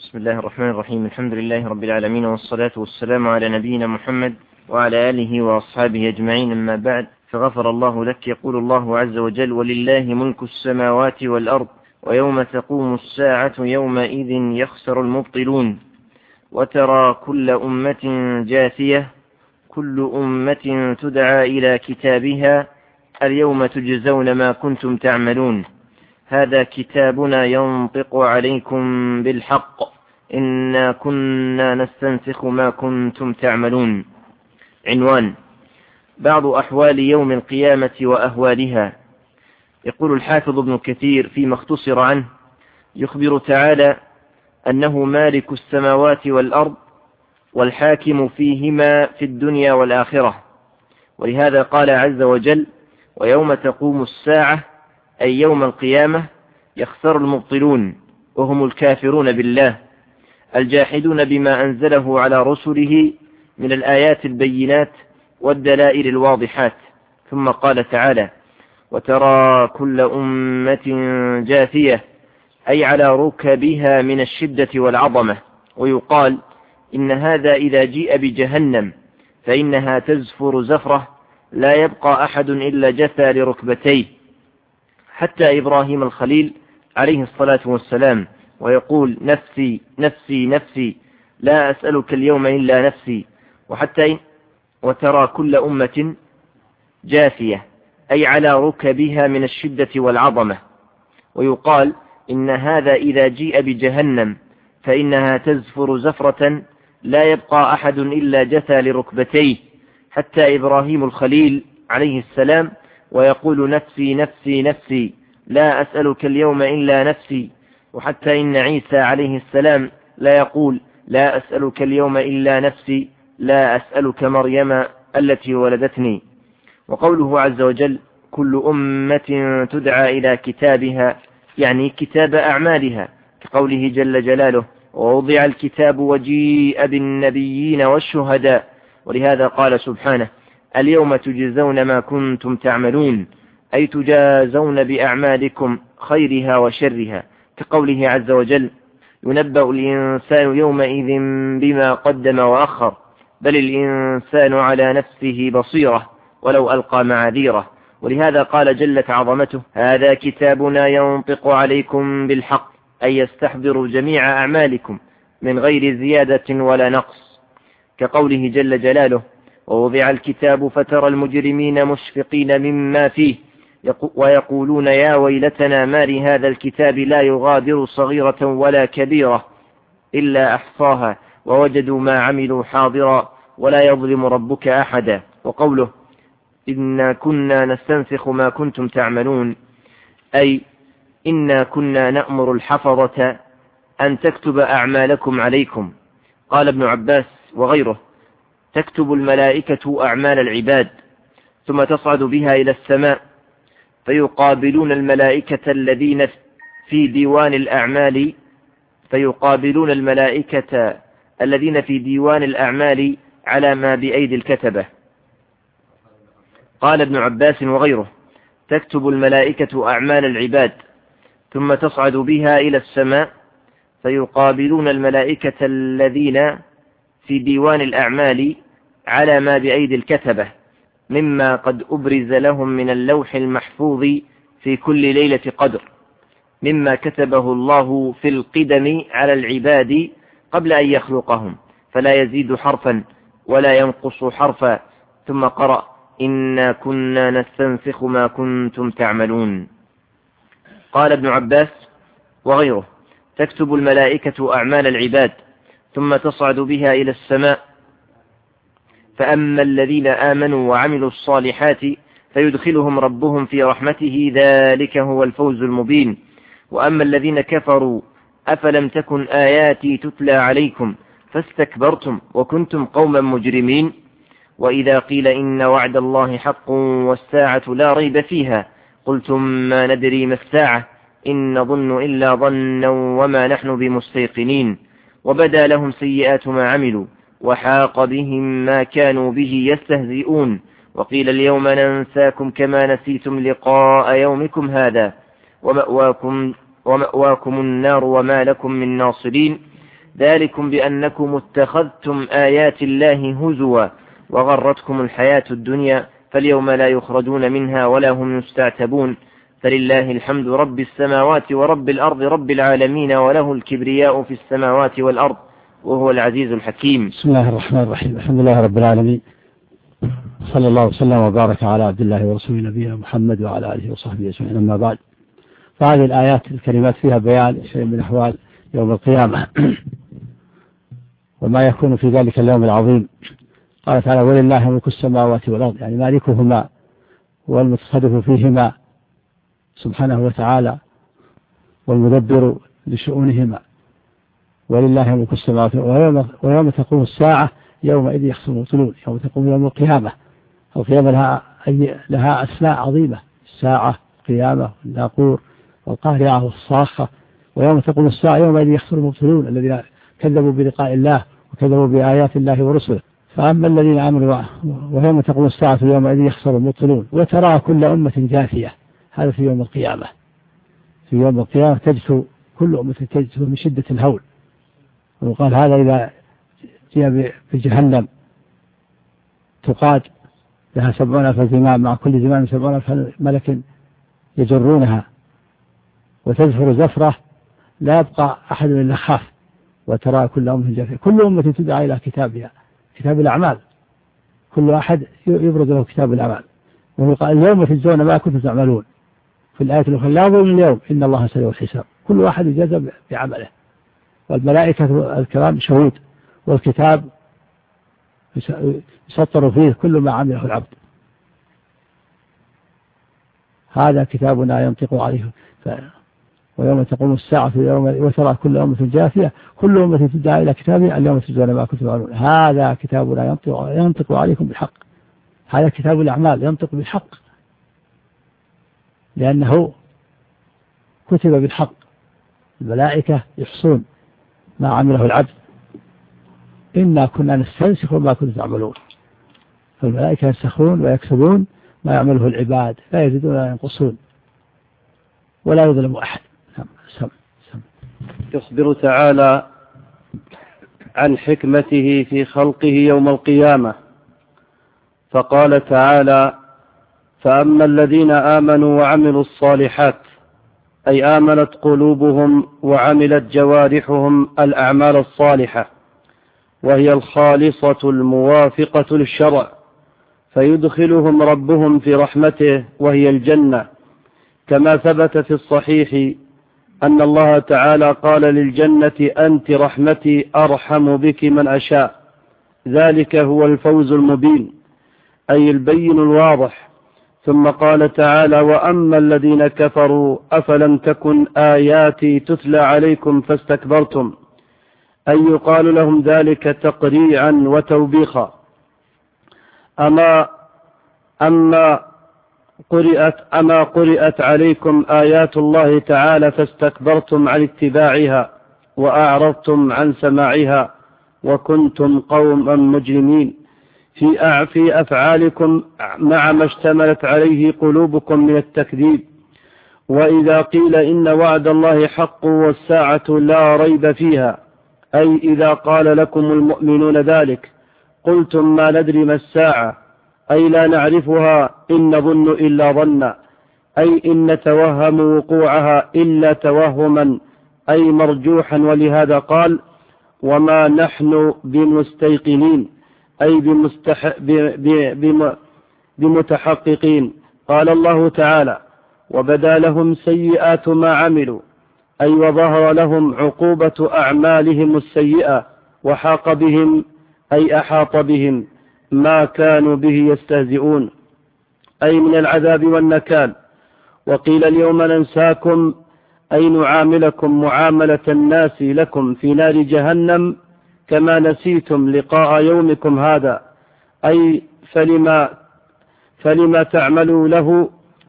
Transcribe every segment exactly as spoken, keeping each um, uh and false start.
بسم الله الرحمن الرحيم. الحمد لله رب العالمين، والصلاة والسلام على نبينا محمد وعلى آله وأصحابه أجمعين، أما بعد. فغفر الله لك. يقول الله عز وجل: ولله ملك السماوات والأرض ويوم تقوم الساعة يومئذ يخسر المبطلون وترى كل أمة جاثية كل أمة تدعى إلى كتابها اليوم تجزون ما كنتم تعملون هذا كتابنا ينطق عليكم بالحق إنا كنا نستنسخ ما كنتم تعملون. عنوان: بعض أحوال يوم القيامة وأهوالها. يقول الحافظ ابن كثير فيما اختصر عنه: يخبر تعالى أنه مالك السماوات والأرض والحاكم فيهما في الدنيا والآخرة، ولهذا قال عز وجل: ويوم تقوم الساعة أي يوم القيامة يخسر المبطلون، وهم الكافرون بالله الجاحدون بما أنزله على رسله من الآيات البينات والدلائل الواضحات. ثم قال تعالى: وترى كل أمة جاثية أي على ركبها من الشدة والعظمة. ويقال إن هذا إذا جيء بجهنم فإنها تزفر زفرة لا يبقى أحد إلا جثى لركبتيه، حتى إبراهيم الخليل عليه الصلاة والسلام، ويقول: نفسي نفسي نفسي لا أسألك اليوم إلا نفسي. وحتى إن وترى كل أمة جاثية أي على ركبها من الشدة والعظمة. ويقال إن هذا إذا جيء بجهنم فإنها تزفر زفرة لا يبقى أحد إلا جثى لركبتيه، حتى إبراهيم الخليل عليه السلام، ويقول: نفسي نفسي نفسي لا أسألك اليوم إلا نفسي. وحتى إن عيسى عليه السلام لا يقول: لا أسألك اليوم إلا نفسي لا أسألك مريم التي ولدتني. وقوله عز وجل: كل أمة تدعى إلى كتابها، يعني كتاب أعمالها، كقوله جل جلاله: ووضع الكتاب وجيء بالنبيين والشهداء. ولهذا قال سبحانه: اليوم تجزون ما كنتم تعملون، أي تجازون بأعمالكم خيرها وشرها، كقوله عز وجل: ينبأ الإنسان يومئذ بما قدم وأخر، بل الإنسان على نفسه بصيرة ولو ألقى معاذيره. ولهذا قال جلت عظمته: هذا كتابنا ينطق عليكم بالحق، أي يستحضر جميع أعمالكم من غير زيادة ولا نقص، كقوله جل جلاله: ووضع الكتاب فترى المجرمين مشفقين مما فيه ويقولون يا ويلتنا ما لهذا الكتاب لا يغادر صغيرة ولا كبيرة إلا أحصاها ووجدوا ما عملوا حاضرا ولا يظلم ربك أحدا. وقوله: إنا كنا نستنسخ ما كنتم تعملون، أي إنا كنا نأمر الحفظة أن تكتب أعمالكم عليكم. قال ابن عباس وغيره: تكتب الملائكة أعمال العباد ثم تصعد بها إلى السماء فيقابلون الملائكة الذين في ديوان الأعمال فيقابلون الملائكة الذين في ديوان الأعمال على ما بأيدي الكتبة. قال ابن عباس وغيره: تكتب الملائكة أعمال العباد ثم تصعد بها إلى السماء فيقابلون الملائكة الذين في ديوان الأعمال على ما بأيدي الكتبة مما قد أبرز لهم من اللوح المحفوظ في كل ليلة قدر، مما كتبه الله في القدم على العباد قبل أن يخلقهم، فلا يزيد حرفا ولا ينقص حرفا. ثم قرأ: إنا كنا نستنسخ ما كنتم تعملون. قال ابن عباس وغيره: تكتب الملائكة أعمال العباد ثم تصعد بها إلى السماء، فأما الذين آمنوا وعملوا الصالحات فيدخلهم ربهم في رحمته ذلك هو الفوز المبين. وأما الذين كفروا أفلم تكن آياتي تتلى عليكم فاستكبرتم وكنتم قوما مجرمين. وإذا قيل إن وعد الله حق والساعة لا ريب فيها قلتم ما ندري ما الساعة إن نظن إلا ظنا وما نحن بمستيقنين. وبدا لهم سيئات ما عملوا وحاق بهم ما كانوا به يستهزئون. وقيل اليوم ننساكم كما نسيتم لقاء يومكم هذا ومأواكم, ومأواكم النار وما لكم من ناصرين. ذلكم بأنكم اتخذتم آيات الله هزوا وغرتكم الحياة الدنيا فاليوم لا يخرجون منها ولا هم يستعتبون فلله الحمد رب السماوات ورب الأرض رب العالمين وله الكبرياء في السماوات والأرض وهو العزيز الحكيم. بسم الله الرحمن الرحيم. الحمد لله رب العالمين، صلى الله وسلم وبارك على عبد الله ورسوله نبينا محمد وعلى آله وصحبه أجمعين. أما بعد، فهذه الآيات الكلمات فيها بيان شيء من أحوال يوم القيامة وما يكون في ذلك اليوم العظيم. قال تعالى: ولله ملك السماوات والأرض، يعني مالكهما والمتصرف فيهما سبحانه وتعالى والمدبر لشؤونهما. ولله ملك السماوات ويوم, ويوم تقوم الساعة يومئذ يخسر المبطلون. يوم تقوم يوم القيامة، القيامة لها, لها أسماء عظيمة: الساعة، القيامة، الناقور، والقارعة، والصاخة. ويوم تقوم الساعة يومئذ يخسر المبطلون الذين كذبوا بلقاء الله وكذبوا بآيات الله ورسله. فأما الذين آمنوا ويوم تقوم الساعة يومئذ يخسر المبطلون. وترى كل أمة جاثية، هذا في يوم القيامة. في يوم القيامة تجثو كل أمة تجثو من شدة الهول. وقال: هذا إذا جاء بجهنم تقاد لها سبعون ألف زمام، مع كل زمام سبعون ألف ملك يجرونها، وتزفر زفرة لا يبقى أحد إلا خاف. وترى كل أمة جاثية، كل أمة تدعى إلى كتابها، كتاب الأعمال، كل أحد يبرز له كتاب الأعمال. وقال: اليوم تجزون ما كنتم تعملون. في الآية الأخرى: لا ظلم اليوم إن الله سريع الحساب. كل واحد يجازى بعمله، والملائكة الكرام شهود، والكتاب يسطر فيه كل ما عمله العبد. هذا كتابنا ينطق عليه. ف... ويوم تقوم الساعة يوم وترى كل أمة جاثية، كل أمة تدعى إلى كتابها اليوم تجزون ما كنتم تعملون. هذا كتابنا ينطق, ينطق عليكم بالحق. هذا كتاب الأعمال ينطق بالحق، لأنه كتب بالحق. الملائكة يحصون ما عمله العبد. إنا كنا نستنسخ ما كنتم تعملون. فالملائكة ينسخون ويكتبون ما يعمله العباد، لا يزيدون ولا ينقصون، ولا يظلم أحد. سم سم. يخبر تعالى عن حكمته في خلقه يوم القيامة، فقال تعالى: فأما الذين آمنوا وعملوا الصالحات، أي آمنت قلوبهم وعملت جوارحهم الأعمال الصالحة، وهي الخالصة الموافقة للشرع، فيدخلهم ربهم في رحمته وهي الجنة، كما ثبت في الصحيح أن الله تعالى قال للجنة: أنت رحمتي أرحم بك من أشاء. ذلك هو الفوز المبين، أي البين الواضح. ثم قال تعالى: وأما الذين كفروا أفلم تكن آياتي تتلى عليكم فاستكبرتم، أي يقال لهم ذلك تقريعا وتوبيخا. أما أما قرئت أما قرئت عليكم آيات الله تعالى فاستكبرتم عن اتباعها وأعرضتم عن سماعها وكنتم قوما مجرمين في في أفعالكم مع ما اشتملت عليه قلوبكم من التكذيب. وإذا قيل إن وعد الله حق والساعة لا ريب فيها، أي إذا قال لكم المؤمنون ذلك قلتم ما ندري ما الساعة، أي لا نعرفها إن نظن إلا ظنا، أي إن نتوهم وقوعها إلا توهما، أي مرجوحا. ولهذا قال: وما نحن بمستيقنين، أي بمستح... بم... بمتحققين. قال الله تعالى: وبدا لهم سيئات ما عملوا، أي وظهر لهم عقوبة أعمالهم السيئة، وحاق بهم، أي أحاط بهم ما كانوا به يستهزئون، أي من العذاب والنكال. وقيل: اليوم ننساكم، أي نعاملكم معاملة الناس لكم في نار جهنم كما نسيتم لقاء يومكم هذا، أي فلما, فلما تعملوا له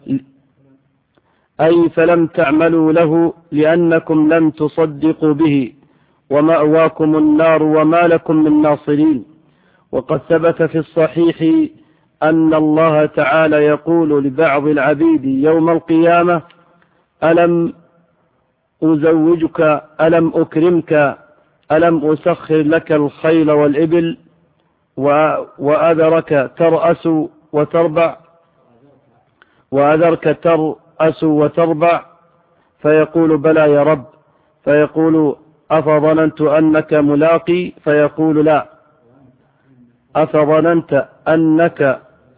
أي فلم تعملوا له لأنكم لم تصدقوا به، ومأواكم النار وما لكم من ناصرين. وقد ثبت في الصحيح أن الله تعالى يقول لبعض العبيد يوم القيامة: ألم أزوجك ألم أكرمك ألم أسخر لك الخيل والإبل وأذرك ترأس وتربع وأذرك ترأس وتربع فيقول بلى يا رب، فيقول أفظننت أنك ملاقي، فيقول لا، أفظننت أنك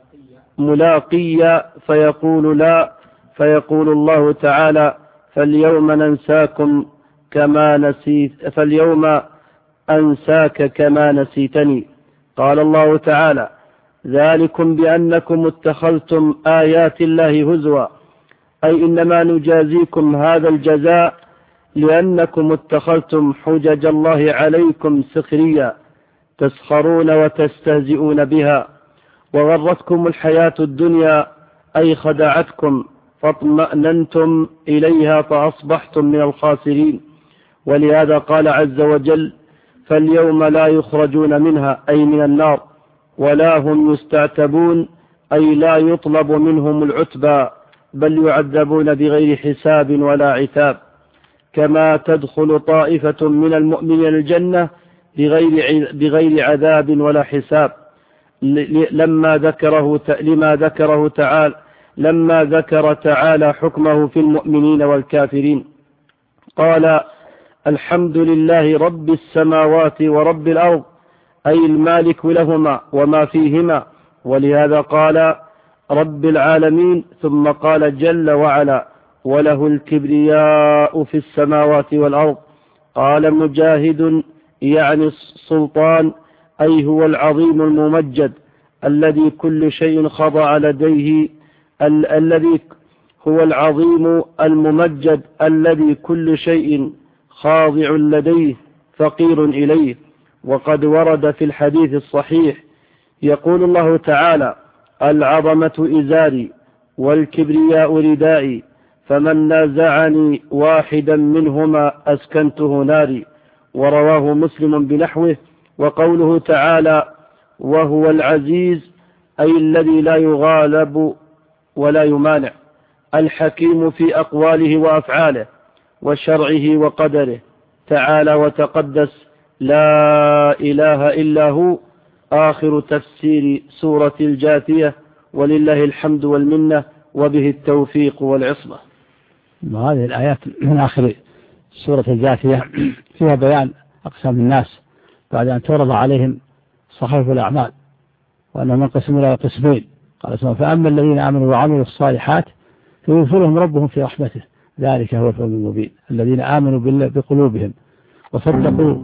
ملاقي، فيقول لا، فيقول الله تعالى فاليوم ننساكم كما نسيت فاليوم أنساك كما نسيتني. قال الله تعالى ذلكم بأنكم اتخذتم آيات الله هزوا، أي إنما نجازيكم هذا الجزاء لأنكم اتخذتم حجج الله عليكم سخريا تسخرون وتستهزئون بها، وغرتكم الحياة الدنيا أي خدعتكم فاطمأننتم إليها فأصبحتم من الخاسرين. ولهذا قال عز وجل فاليوم لا يخرجون منها أي من النار ولا هم يستعتبون أي لا يطلب منهم العتبى بل يعذبون بغير حساب ولا عتاب، كما تدخل طائفة من المؤمنين الجنة بغير بغير عذاب ولا حساب، لما ذكره لما ذكره تعالى لما ذكر تعالى حكمه في المؤمنين والكافرين. قال الحمد لله رب السماوات ورب الأرض أي المالك لهما وما فيهما، ولهذا قال رب العالمين ثم قال جل وعلا وله الكبرياء في السماوات والأرض. قال مجاهد يعني السلطان أي هو العظيم الممجد الذي كل شيء خضع لديه ال- الذي هو العظيم الممجد الذي كل شيء خاضع لديه فقير إليه. وقد ورد في الحديث الصحيح يقول الله تعالى العظمة إزاري والكبرياء ردائي فمن نازعني واحدا منهما أسكنته ناري، ورواه مسلم بنحوه. وقوله تعالى وهو العزيز أي الذي لا يغالب ولا يمانع، الحكيم في أقواله وأفعاله وشرعه وقدره، تعالى وتقدس لا إله إلا هو. آخر تفسير سورة الجاثية، ولله الحمد والمنة وبه التوفيق والعصمة. وهذه الآيات من آخر سورة الجاثية فيها بيان أقسام الناس بعد أن تعرض عليهم صحائف الأعمال وأنهم ينقسمون إلى قسمين. قال سبحانه فأما الذين آمنوا وعملوا الصالحات فيدخلهم ربهم في رحمته ذلك هو الفوز المبين. الذين آمنوا بالله بقلوبهم وصدقوا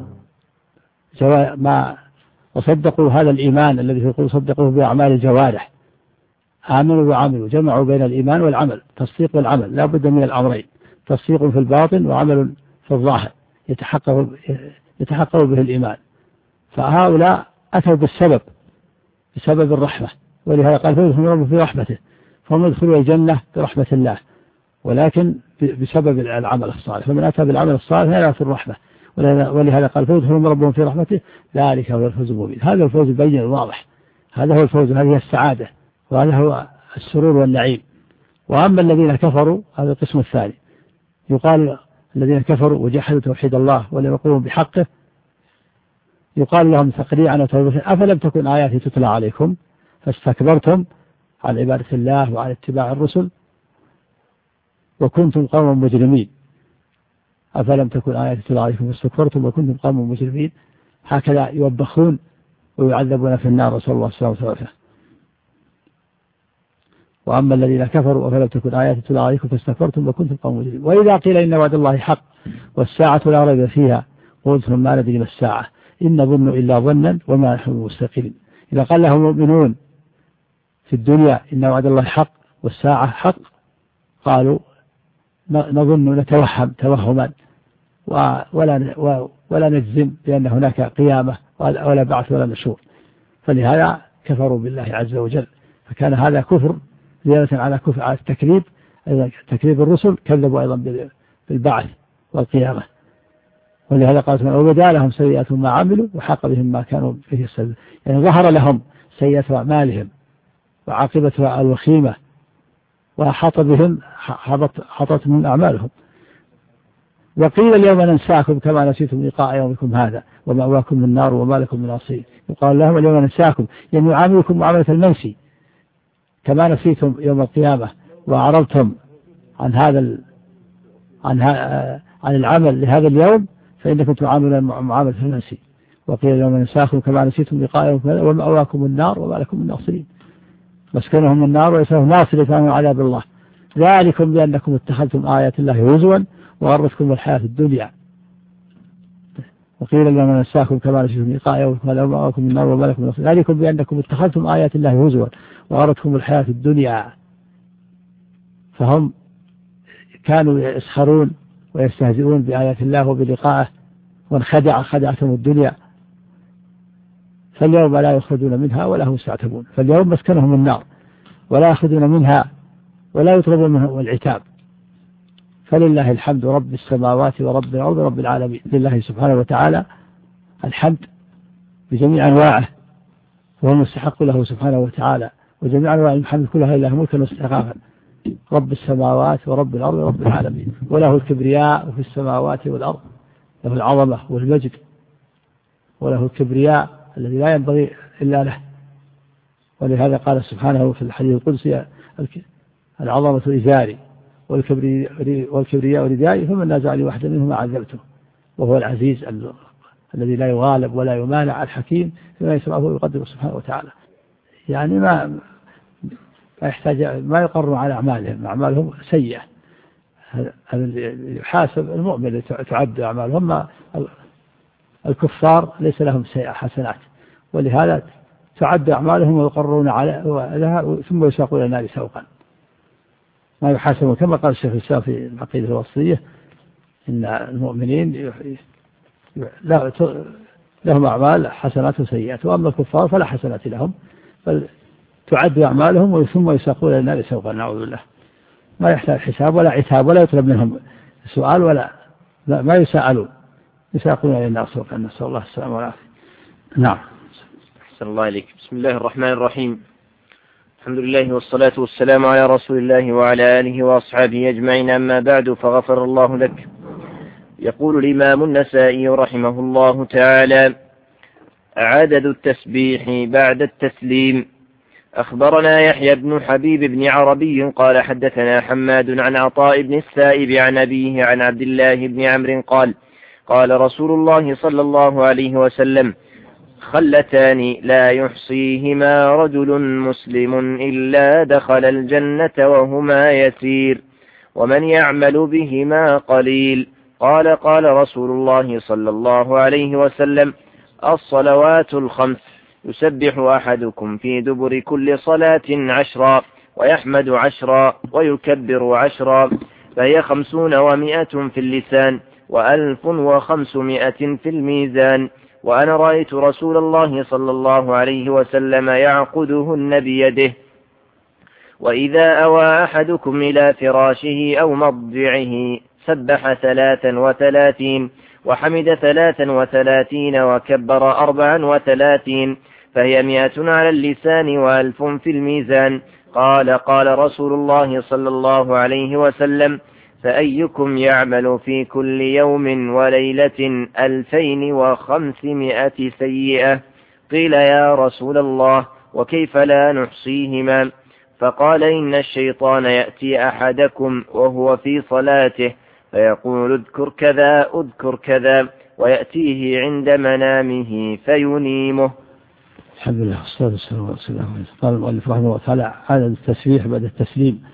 ما وصدقوا هذا الإيمان الذي في القلوب صدقوه بأعمال الجوارح، آمنوا وعملوا جمعوا بين الإيمان والعمل، تصديق والعمل لا بد من الأمرين، تصديق في الباطن وعمل في الظاهر يتحقق يتحقق به الإيمان. فهؤلاء أتوا بالسبب بسبب الرحمة، ولهذا قال فيدخلون ربهم في رحمته، فهم يدخلوا الجنة برحمة الله ولكن بسبب العمل الصالح، فمن أتى بالعمل الصالح لا في الرحمة، ولهذا قال فيدخلون ربهم في رحمته ذلك هو الفوز المبين. هذا الفوز البين الواضح، هذا هو الفوز، هذه السعادة، وهذا هو السرور والنعيم. وأما الذين كفروا هذا القسم الثاني، يقال الذين كفروا وجحدوا توحيد الله ولم يقوموا بحقه يقال لهم تقريعا وتوبة أفلم تكن آياتي تتلى عليكم فاستكبرتم عن عبادة الله وعن اتباع الرسل وكنتم قوما مجرمين. أفلم تكن آياتي تتلى عليكم فاستكبرتم وكنتم قوما مجرمين. هكذا يوبخون ويعذبون في النار، رسول الله صلى الله عليه وسلم. وأما الذين كفروا أفلم تكن آياتي تتلى عليكم فاستكبرتم وكنتم قوما مجرمين. وإذا قيل إن وعد الله حق والساعة لا ريب فيها قلتم ما ندري ما الساعة إن ظن إلا ظنا وما نحن مستيقنين. إذا قال لهم المؤمنون في الدنيا إن وعد الله حق والساعة حق قالوا نظن نتوهم توهما ولا ولا نجزم بأن هناك قيامة ولا بعث ولا نشور، فلهذا كفروا بالله عز وجل. فكان هذا كفر زيادة على كفر على التكذيب، أيضا تكذيب الرسل كذبوا أيضا بالبعث والقيامة. ولهذا قالت وبدا لهم سيئات ما عملوا وحاق بهم ما كانوا فيه يستهزئون، يعني ظهر لهم سيئات أعمالهم وعاقبتها الوخيمة وحاط بهم حاطت من أعمالهم. وقيل اليوم ننساكم كما نسيتم لقاء يومكم هذا ومأواكم النار وما لكم من ناصرين. يقال لهم اليوم ننساكم يعني يعاملكم معاملة المنسي كما نسيتم يوم القيامة وأعرضتم عن هذا ال... عن, ها... عن العمل لهذا اليوم فإنكم تعاملون معاملة المنسي. وقيل اليوم ننساكم كما نسيتم لقاء يومكم هذا ومأواكم النار وما لكم من ناصرين. مسكنهم النار ويسرهم ناصر يفهمون عذاب الله ذلكم بأنكم اتخذتم آيات الله هزوا وغرتكم الحياة الدنيا. وقيل لما ننساكم كما نسيتم لقاء يومكم هذا ومأواكم النار وما لكم من ناصرين ذلكم بأنكم اتخذتم آيات الله هزوا وغرتكم الحياة الدنيا. فهم كانوا يسخرون ويستهزئون بآيات الله وبلقائه وانخدع خدعتهم الدنيا. فاليوم لا يخرجون منها ولا هم يستعتبون. فاليوم مسكنهم النار ولا يخرجون منها ولا يطلبون منه العتاب. فلله الحمد رب السماوات ورب الأرض رب العالمين. لله سبحانه وتعالى الحمد بجميع أنواعه وهو المستحق له سبحانه وتعالى وجميع أنواع الحمد كلها لله ملكا واستحقاقا. رب السماوات ورب الأرض رب العالمين وله الكبرياء في السماوات والأرض له العظمة والمجد وله الكبرياء الذي لا ينبغي إلا له. ولهذا قال سبحانه في الحديث القدسي العظمة إزاري والكبرياء ردائي فمن نازعني واحدا منهما عذبته. وهو العزيز الذي لا يغالب ولا يمانع الحكيم فيما يسمعه ويقدره سبحانه وتعالى. يعني ما ما يحتاج ما يقروا على أعمالهم أعمالهم سيئة. يحاسب المؤمن تعد أعمالهم. الكفار ليس لهم سيئة حسنات ولهذا تعد أعمالهم ويقرون عليها ثم يساقون إلى النار سوقا. ما يحاسبون كما قال الشيخ الإسلام في العقيدة الوصية إن المؤمنين لهم أعمال حسنات وسيئات وأما الكفار فلا حسنات لهم بل تعد أعمالهم ثم يساقون إلى النار سوقا. نعوذ بالله. ما يحتاج حساب ولا عتاب ولا يطلب منهم سؤال ولا ما يسألون يساقون إلى النار سوقا. نسأل الله السلامة والعافية. نعم. أحسن الله إليك. بسم الله الرحمن الرحيم. الحمد لله والصلاة والسلام على رسول الله وعلى آله وأصحابه أجمعين. أما بعد فغفر الله لك. يقول الإمام النسائي رحمه الله تعالى: عدد التسبيح بعد التسليم. أخبرنا يحيى بن حبيب بن عربي قال حدثنا حماد عن عطاء بن السائب عن أبيه عن عبد الله بن عمرو قال: قال رسول الله صلى الله عليه وسلم: خلتان لا يحصيهما رجل مسلم إلا دخل الجنة وهما يسير ومن يعمل بهما قليل. قال: قال رسول الله صلى الله عليه وسلم: الصلوات الخمس يسبح أحدكم في دبر كل صلاة عشرا ويحمد عشرا ويكبر عشرا فهي خمسون ومائة في اللسان وألف وخمسمائة في الميزان. وأنا رأيت رسول الله صلى الله عليه وسلم يعقدهن بيده. وإذا أوى أحدكم إلى فراشه أو مضجعه سبح ثلاثا وثلاثين وحمد ثلاثا وثلاثين وكبر أربعا وثلاثين فهي مئة على اللسان وألف في الميزان. قال: قال رسول الله صلى الله عليه وسلم: فأيكم يعمل في كل يوم وليلة ألفين وخمسمائة سيئة؟ قيل: يا رسول الله وكيف لا نحصيهما؟ فقال: إن الشيطان يأتي أحدكم وهو في صلاته فيقول: اذكر كذا اذكر كذا، ويأتيه عند منامه فينيمه. الحمد لله والصلاة والسلام على رسول الله. قال المؤلف رحمه الله تعالى: عدد التسبيح بعد التسليم.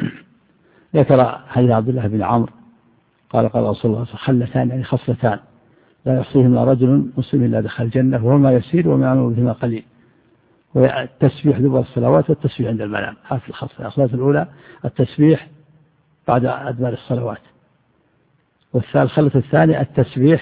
ذكر حديث عبد الله بن عمرو قال: قال رسول الله: خلتان يعني خصلتان لا يحصيهما رجل مسلم إلا دخل الجنة وهما يسير وما يعمل بهما قليل. والتسبيح دبر الصلوات والتسبيح عند المنام. هذه الخصلة. الخصلة الأولى التسبيح بعد أدبار الصلوات، والخصلة الثانية التسبيح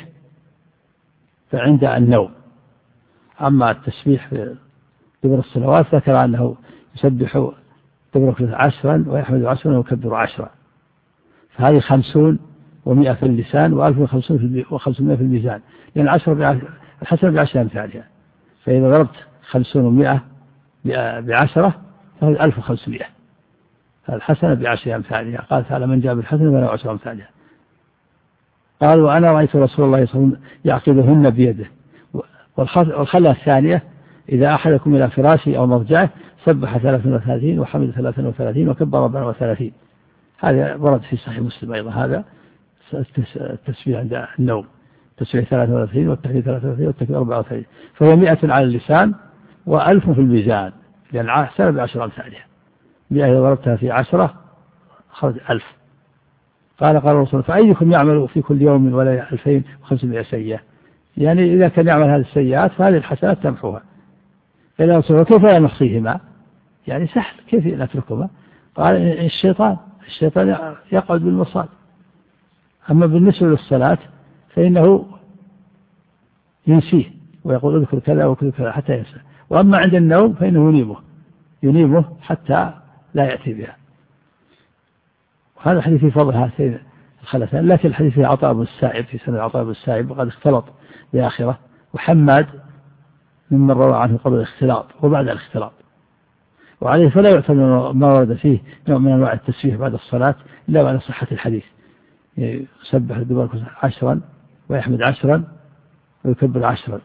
عند النوم. أما التسبيح دبر الصلوات ذكر أنه يسبح دبر عشرا ويحمد عشرا ويكبر عشرا، فهذه خمسون ومئة في اللسان وألف وخمسمائة في الميزان، لأن عشرة الحسنة بعشر أمثالها، فإذا ضربت خمسون ومئة بعشرة فهو ألف وخمسمائة، فالحسنة بعشر أمثالها. قال تعالى: من جاء بالحسنة فله عشر أمثالها. قال وأنا رأيت رسول الله صلى الله عليه وسلم يعقدهن بيده. والخلة الثانية إذا أحدكم إلى فراشه أو مضجعه سبح ثلاثا وثلاثين وحمد ثلاثا وثلاثين وكبر أربعا وثلاثين. هذا ورد في صحيح مسلم أيضا. هذا التسبيح عند النوم، التسبيح ثلاثا وثلاثين والتحميد ثلاثا وثلاثين والتكبير أربعة وثلاثين، فهو مئة على اللسان وألف في الميزان، لأن الحسنة بعشر أمثالها. مئة إذا ضربتها في عشرة خرج ألف. قال قال الرسول فأيكم يعمل في كل يوم ولا ألفين وخمسمائة سيئة، يعني إذا كان يعمل هذه السيئات فهذه الحسنات تمحوها. قال الرسول كيف لا نحصيهما؟ يعني سهل، كيف نتركهما؟ قال الشيطان الشيطان يقعد بالمصاد. أما بالنسبة للصلاة فإنه ينسيه ويقول اذكر كذا وكذا كذا حتى ينسى. وأما عند النوم فإنه ينيمه ينيمه حتى لا يأتي بها. وهذا الحديث في فضل هاتين الخلتان. لكن الحديث في عطاء بن السائب في سنة عطاء بن السائب وقد اختلط بآخرة، وحماد ممن روى عنه قبل الاختلاط وبعد الاختلاط، وعليه فلا يعتبر ما ورد فيه نوع من أنواع التسبيح بعد الصلاة إلا بعد صحة الحديث. يسبح الدبر عشرا ويحمد عشرا ويكبر عشرا.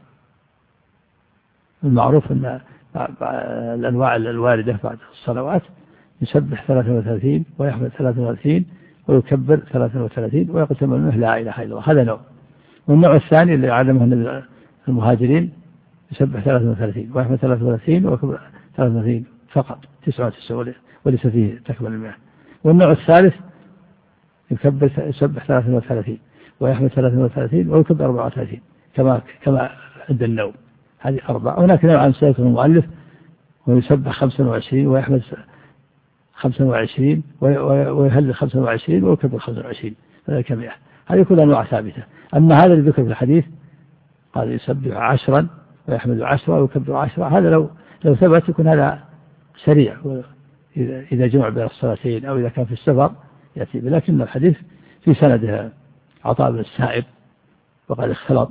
المعروف أن الأنواع الواردة بعد الصلوات يسبح ثلاثة وثلاثين ويحمد ثلاثة وثلاثين ويكبر ثلاثة وثلاثين ويقول تمامه لا إله إلا الله. هذا نوع. والنوع الثاني اللي علمه النبي المهاجرين يسبح ثلاثة وثلاثين ويحمد ثلاثة وثلاثين ويكبر ثلاثة وثلاثين فقط، تسعة وتسعة وليس فيه تكمل المئة. والنوع الثالث يكبر يسبح ثلاثة وثلاثين ويحمد ثلاثة وثلاثين ويكبر أربعة وثلاثين كما كما عند النوم. هذه أربعة. هناك نوع سيكون المؤلف ويسبح خمسة وعشرين ويحمد خمسة وعشرين ويهلل خمسة وعشرين ويكبر خمسة وعشرين، هذا كمئة. هذه كلها أنواع ثابتة. أما هذا اللي ذكر في الحديث قال يسبح عشرا ويحمد عشرا ويكبر عشرا، هذا لو لو ثبت يكون هذا سريع إذا جمع بين الصلاتين أو إذا كان في السفر يأتي. لكن الحديث في سنده عطاء بن السائب وقد اختلط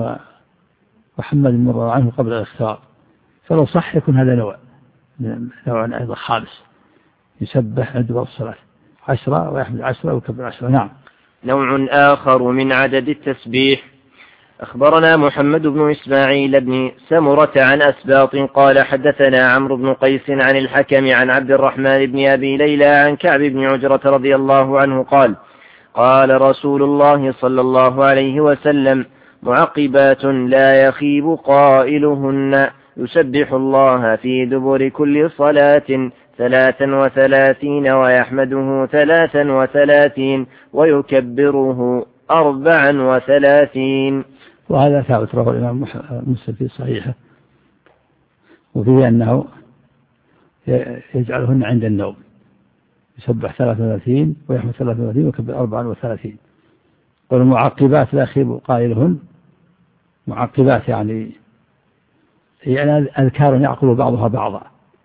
وحمد بن روى عنه قبل الاختلاط، فلو صح يكون هذا نوع نوع أيضا خالص يسبح عند الصلاة عشرة ويحمد عشرة ويكبر عشرة. نعم. نوع آخر من عدد التسبيح. أخبرنا محمد بن إسماعيل بن سمرة عن أسباط قال حدثنا عمرو بن قيس عن الحكم عن عبد الرحمن بن أبي ليلى عن كعب بن عجرة رضي الله عنه قال قال رسول الله صلى الله عليه وسلم معقبات لا يخيب قائلهن يسبح الله في دبر كل صلاة ثلاثا وثلاثين ويحمده ثلاثا وثلاثين ويكبره أربعا وثلاثين. وهذا ثابت رواه الإمام مسلم في صحيحه، وفيه أنه يجعلهن عند النوم يسبح ثلاثة وثلاثين ويحمد ثلاثة وثلاثين ويكبر أربعا وثلاثين. والمعقبات لا يخيب قائلهن، معقبات يعني يعني أذكار يعقب بعضها بعضا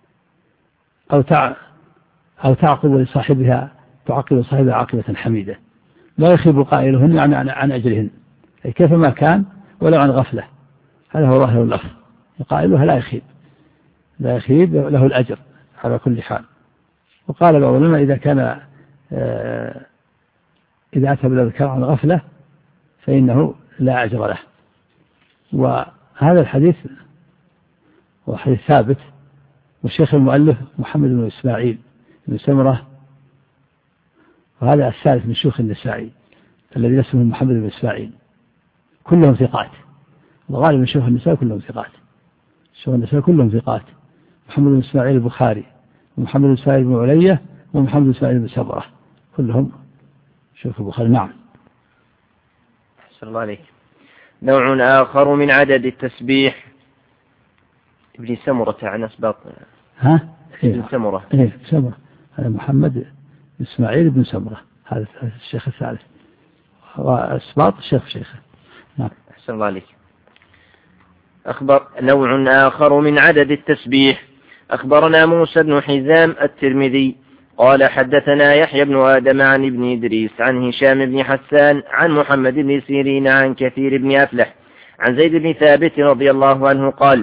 أو تع أو تعقب لصاحبها تعقب صاحبها عاقبة حميدة. لا يخيب قائلهن يعني عن, عن أجرهن أي كيفما كان ولو عن غفلة. هذا هو ظاهر اللفظ. قائلها لا يخيب لا يخيب له الأجر على كل حال. وقال بعض العلماء إذا كان إذا أتى بالأذكار عن غفلة فإنه لا أجر له. وهذا الحديث هو حديث ثابت. والشيخ المؤلف محمد بن إسماعيل بن سمرة، وهذا الثالث من شيوخ النسائي الذي اسمه محمد بن إسماعيل، كلهم ثقات. الغالب من شيوخ النسائي كلهم ثقات. شيوخ النسائي كلهم ثقات. محمد بن إسماعيل البخاري ومحمد بن إسماعيل بن علية ومحمد بن إسماعيل بن سمرة كلهم شيوخ البخاري. نعم. أحسن الله عليك. نوع آخر من عدد التسبيح. ابن سمرة عن أسباط. ها؟ ابن سمرة. إيه سمرة. هذا محمد إسماعيل بن سمرة، هذا الشيخ الثالث. وأسباط الشيخ شيخه. نعم. أحسن الله عليك. أخبر نوع آخر من عدد التسبيح. أخبرنا موسى بن حزام الترمذي قال حدثنا يحيى بن آدم عن ابن إدريس عن هشام بن حسان عن محمد بن سيرين عن كثير بن أفلح عن زيد بن ثابت رضي الله عنه قال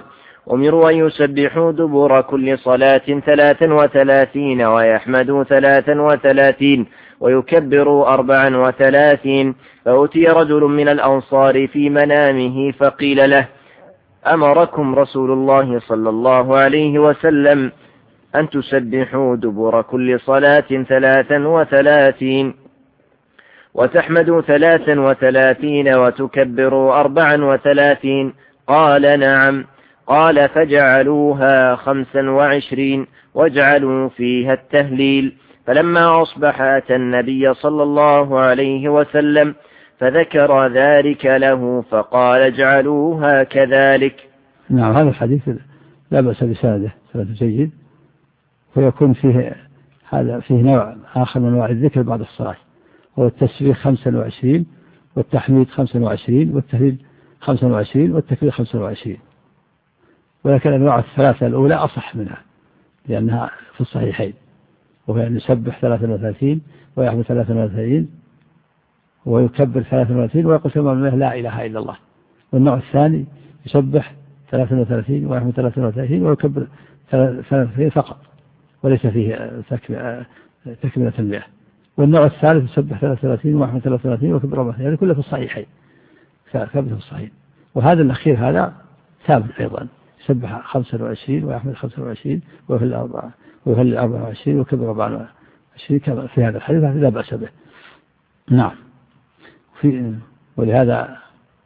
أمروا أن يسبحوا دبر كل صلاة ثلاثا وثلاثين ويحمدوا ثلاثا وثلاثين ويكبروا أربعا وثلاثين. فأتي رجل من الأنصار في منامه فقيل له: أمركم رسول الله صلى الله عليه وسلم أن تسبحوا دبر كل صلاة ثلاثا وثلاثين وتحمدوا ثلاثا وثلاثين وتكبروا أربعا وثلاثين. قال: نعم. قال: فجعلوها خمسا وعشرين واجعلوا فيها التهليل. فلما أصبح أتى النبي صلى الله عليه وسلم فذكر ذلك له فقال: اجعلوها كذلك. نعم، هذا الحديث لا بأس بسنده، سند جيد، ويكون فيه هذا فيه نوع آخر من أنواع الذكر بعد الصلاة، هو التسبيح خمسا وعشرين والتحميد خمسا وعشرين والتهليل خمسا وعشرين والتكبير خمسا وعشرين. ولكن الأنواع الثلاثة الأولى أصح منها لأنها في الصحيحين، وهي أن يسبح ثلاثا وثلاثين ويحمد ثلاثا وثلاثين ويكبر ثلاثا وثلاثين ويقول تمام لا إله إلا الله. والنوع الثاني يسبح ثلاثا وثلاثين ويحمد ثلاثا وثلاثين ويكبر ثلاثا وثلاثين فقط وليس فيه تكملة المئة. والنوع الثالث يسبح ثلاثا وثلاثين ويحمد ثلاثا وثلاثين ويكبر أربعا وثلاثين، يعني كله في الصحيحين، ثابت في الصحيح. وهذا الأخير هذا ثابت أيضا، يسبح خمسا وعشرين ويحمد خمسا وعشرين ويهلل أربعة ويهلل أربعة وعشرين ويكبر أربعة وعشرين كما في هذا الحديث، لا بأس به. نعم. في ولهذا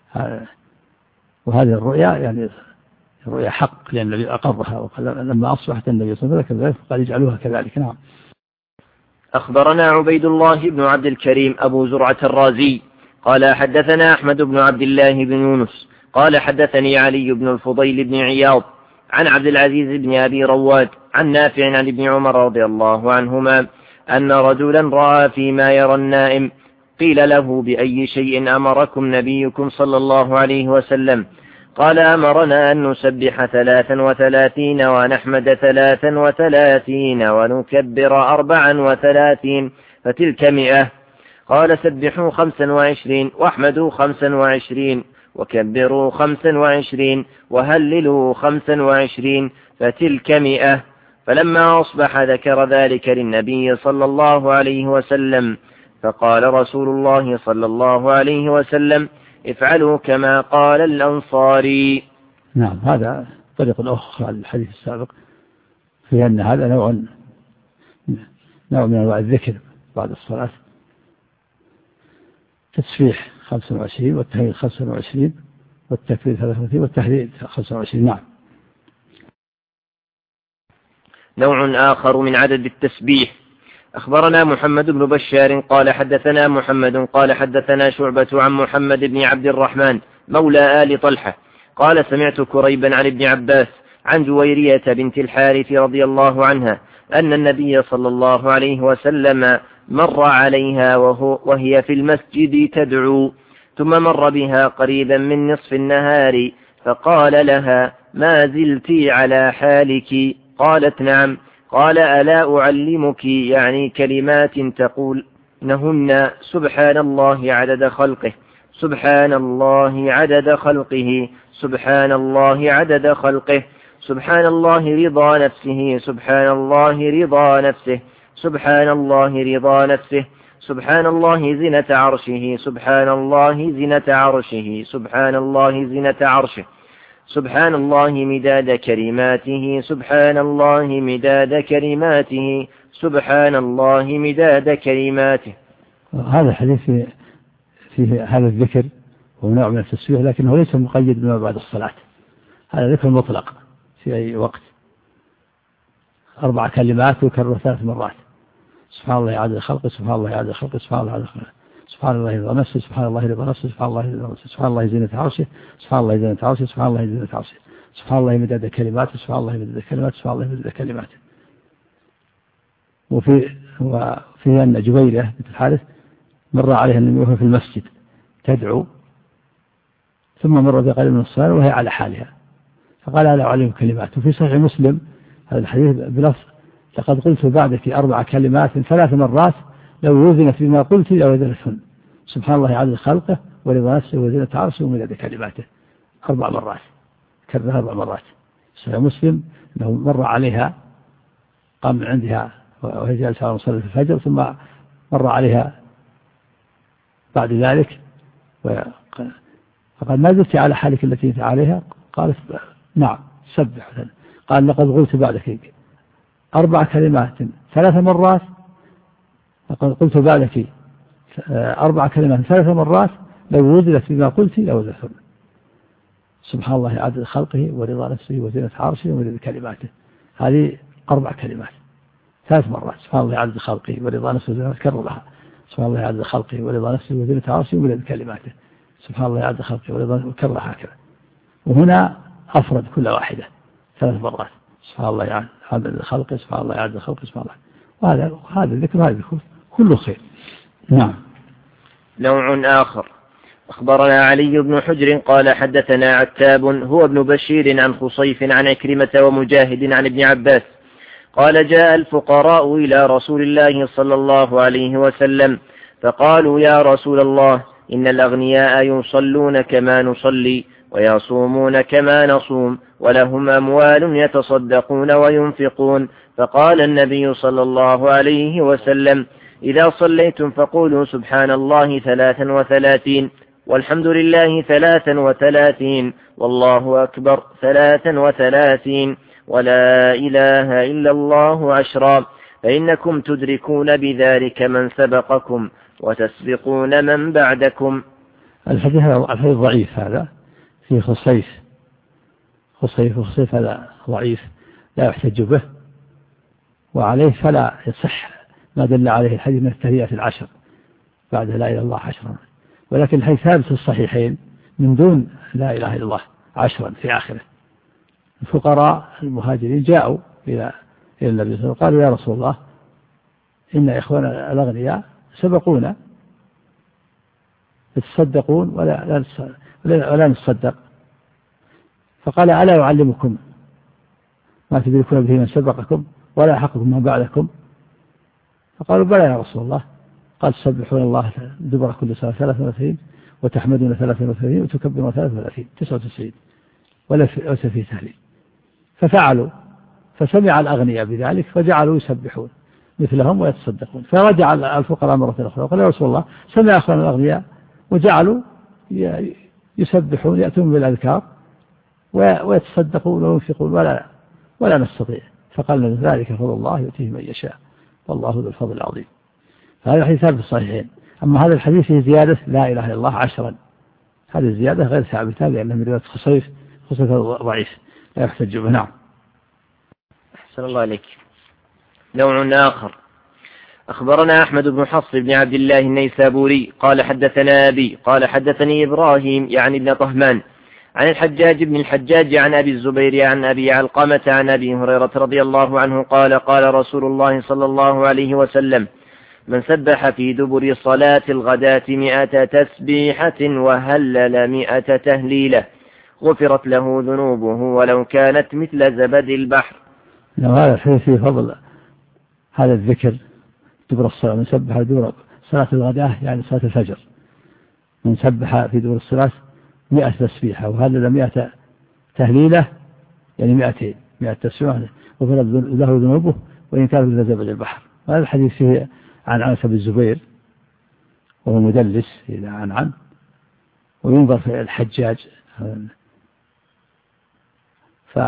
وهذه الرؤيا يعني رؤيا حق، لأن النبي أقرها وقال لما أصبحت النبي صلى الله عليه وسلم قال يجعلوها كذلك. نعم. أخبرنا عبيد الله بن عبد الكريم أبو زرعة الرازي قال حدثنا أحمد بن عبد الله بن يونس قال حدثني علي بن الفضيل بن عياض عن عبد العزيز بن أبي رواد عن نافع عن ابن عمر رضي الله عنهما أن رجلا رأى فيما يرى النائم. قيل له: بأي شيء أمركم نبيكم صلى الله عليه وسلم؟ قال: أمرنا أن نسبح ثلاثا وثلاثين ونحمد ثلاثا وثلاثين ونكبر أربعا وثلاثين فتلك مئة. قال: سبحوا خمسا وعشرين واحمدوا خمسا وعشرين وكبروا خمسا وعشرين وهللوا خمسا وعشرين فتلك مئة. فلما أصبح ذكر ذلك للنبي صلى الله عليه وسلم فقال رسول الله صلى الله عليه وسلم: افعلوا كما قال الأنصاري. نعم، هذا طريق أخرى للحديث السابق في أن هذا نوع نوع من أنواع الذكر بعد الصلاة، تسبيح خمسا وعشرين والتهليل خمسا وعشرين والتكبير ثلاثة وثلاثين والتهليل خمسا وعشرين. نعم. نوع آخر من عدد التسبيح. أخبرنا محمد بن بشار قال حدثنا محمد قال حدثنا شعبة عن محمد بن عبد الرحمن مولى آل طلحة قال: سمعت كريبا عن ابن عباس عن جويرية بنت الحارث رضي الله عنها أن النبي صلى الله عليه وسلم مر عليها وهو وهي في المسجد تدعو، ثم مر بها قريبا من نصف النهار فقال لها: ما زلت على حالك؟ قالت: نعم. قال: ألا أعلمك يعني كلمات تقول نهن سبحان الله عدد خلقه سبحان الله عدد خلقه سبحان الله عدد خلقه سبحان الله رضا نفسه سبحان الله رضا نفسه سبحان الله رضا نفسه سبحان الله زنة عرشه سبحان الله زنة عرشه سبحان الله زنة عرشه سبحان الله مداد كلماته سبحان الله مداد كلماته سبحان الله مداد كلماته. هذا الحديث فيه, فيه هذا الذكر ونوع من التسبيح، لكنه ليس مقيد بما بعد الصلاة، هذا ذكر مطلق في أي وقت، أربع كلمات وكرر ثلاث مرات: سبحان الله عدد خلقه سبحان الله عدد خلقه سبحان الله عدد خلقه سبحان الله رضا نفسه سبحان الله رضا نفسه سبحان الله رضا نفسه سبحان الله زينة عرشه سبحان الله زينة عرشه سبحان الله زينة عرشه سبحان الله مداد كلماته سبحان الله مداد كلماته سبحان الله مداد كلماته. وفي وفي أن جويرة بنت الحارث مر عليها النبي في المسجد تدعو، ثم مر بقليل من الصلاة وهي على حالها فقال: ألا أعلم كلمات. وفي صحيح مسلم هذا الحديث بلفظ: لقد قلت بعدك أربع كلمات ثلاث مرات لو وزنت بما قلت لوزنتهن: سبحان الله عدد خلقه ورضا نفسه وزنة عرشه ومداد كلماته. أربع مرات كررها أربع مرات: صحيح مسلم أنه مر عليها، قام من عندها وهي جالسة على مصلى الفجر، ثم مر عليها بعد ذلك فقال ما زلت على حالك التي أنت عليها؟ قالت نعم سبح. قال لقد قلت بعدك أربع كلمات ثلاث مرات، لقد قلت بعدك أربع كلمات ثلاث مرات لو وزلت بما قلت لوزلتن. سبحان الله عدد خلقه ورضا نفسه وزنة عرشه ومدد كلماته. هذه أربع كلمات ثلاث مرات. سبحان الله عدد خلقه ورضا نفسه وزنة كررها. سبحان الله عدد خلقه ورضا نفسه وزنة عرشه ومدد كلماته. سبحان الله عدد خلقه ورضا نفسه وكررها هكذا. وهنا أفرد كل واحدة ثلاث مرات. سبحان الله عدد خلقه، سبحان الله عدد خلقه، سبحان الله. وهذا هذا الذكر هذا الذكر كله خير. نعم. نوع آخر. أخبرنا علي بن حجر قال حدثنا عتاب هو ابن بشير عن خصيف عن عكرمة ومجاهد عن ابن عباس قال جاء الفقراء إلى رسول الله صلى الله عليه وسلم فقالوا يا رسول الله إن الأغنياء يصلون كما نصلي ويصومون كما نصوم ولهم أموال يتصدقون وينفقون. فقال النبي صلى الله عليه وسلم إذا صليتم فقولوا سبحان الله ثلاثا وثلاثين والحمد لله ثلاثا وثلاثين والله أكبر ثلاثا وثلاثين ولا إله إلا الله عشرا فإنكم تدركون بذلك من سبقكم وتسبقون من بعدكم. الحديث الحديث ضعيف هذا في خصيف خصيف وخصيف هذا ضعيف لا يحتج به، وعليه فلا يصح ما دل عليه الحديث من التهيئة العشر بعد لا إله إلا الله عشرا، ولكن الحديث ثابت في الصحيحين من دون لا إله إلا الله عشرا في آخره. الفقراء المهاجرين جاءوا إلى إلى النبي صلى الله عليه وسلم قالوا يا رسول الله إن إخوانا الأغنياء سبقونا يتصدقون ولا لا ولا نتصدق، فقال ألا أعلمكم ما تدركون به من سبقكم ولا يحقكم من بعدكم؟ فقالوا بلى يا رسول الله. قال تسبحون الله دبر كل صلاة ثلاثة وثلاثين وتحمدون ثلاثة وثلاثين وتكبرون ثلاثة وثلاثين تسعة وتسعين وليس فيه تهليل. ففعلوا، فسمع الأغنياء بذلك فجعلوا يسبحون مثلهم ويتصدقون. فرجع الفقراء مرة أخرى وقال يا رسول الله سمع أخوان الأغنياء وجعلوا يسبحون يأتون بالأذكار ويتصدقون وينفقون ولا ولا نستطيع. فقال ذلك فضل الله يؤتيه من يشاء والله ذو الفضل العظيم. هذا الحديث ثابت في الصحيحين. أما هذا الحديث فيه زيادة لا إله إلا الله عشرا، هذه الزيادة غير ثابتة لأنها من رواية خصيف خصيف ضعيف لا يحتج به. نعم. أحسن الله عليك. نوع آخر. أخبرنا أحمد بن حفص بن عبد الله النيسابوري قال حدثنا أبي قال حدثني إبراهيم يعني ابن طهمان عن الحجاج بن الحجاج عن أبي الزبير عن أبي علقمة عن أبي هريرة رضي الله عنه قال قال رسول الله صلى الله عليه وسلم من سبح في دبر صلاة الغداة مئة تسبيحة وهلل مئة تهليلة غفرت له ذنوبه ولو كانت مثل زبد البحر. هذا الحديث فيه فضل هذا الذكر دبر الصلاة. من سبح دبر صلاة الغداة يعني صلاة الفجر، من سبح في دبر الصلاة مئة تسبيحة وهلل مئة تهليلة يعني مئتين مئة تسبيحة غفرت له ذنوبه وإن كان مثل زبد البحر. هذا الحديث فيه عن عنس بن الزبير وهو مدلس إذا عن عن وينظر في الحجاج ف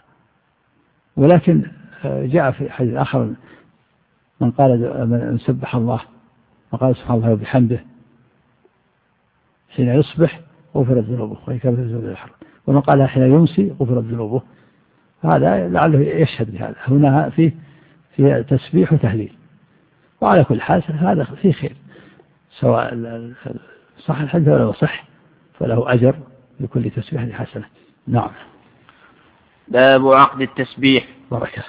ولكن جاء في حديث آخر من قال من سبح الله وقال سبحان الله وبحمده حين يصبح غفرت ذنوبه وإن كان مثل زبد البحر، ومن قالها حين يمسي غفرت ذنوبه. هذا لعله يشهد بهذا. هنا فيه فيه تسبيح وتهليل، وعلى كل حال هذا فيه خير سواء صح الحديث ولا صح فله أجر لكل تسبيح حسنة. نعم. باب عقد التسبيح. بركة.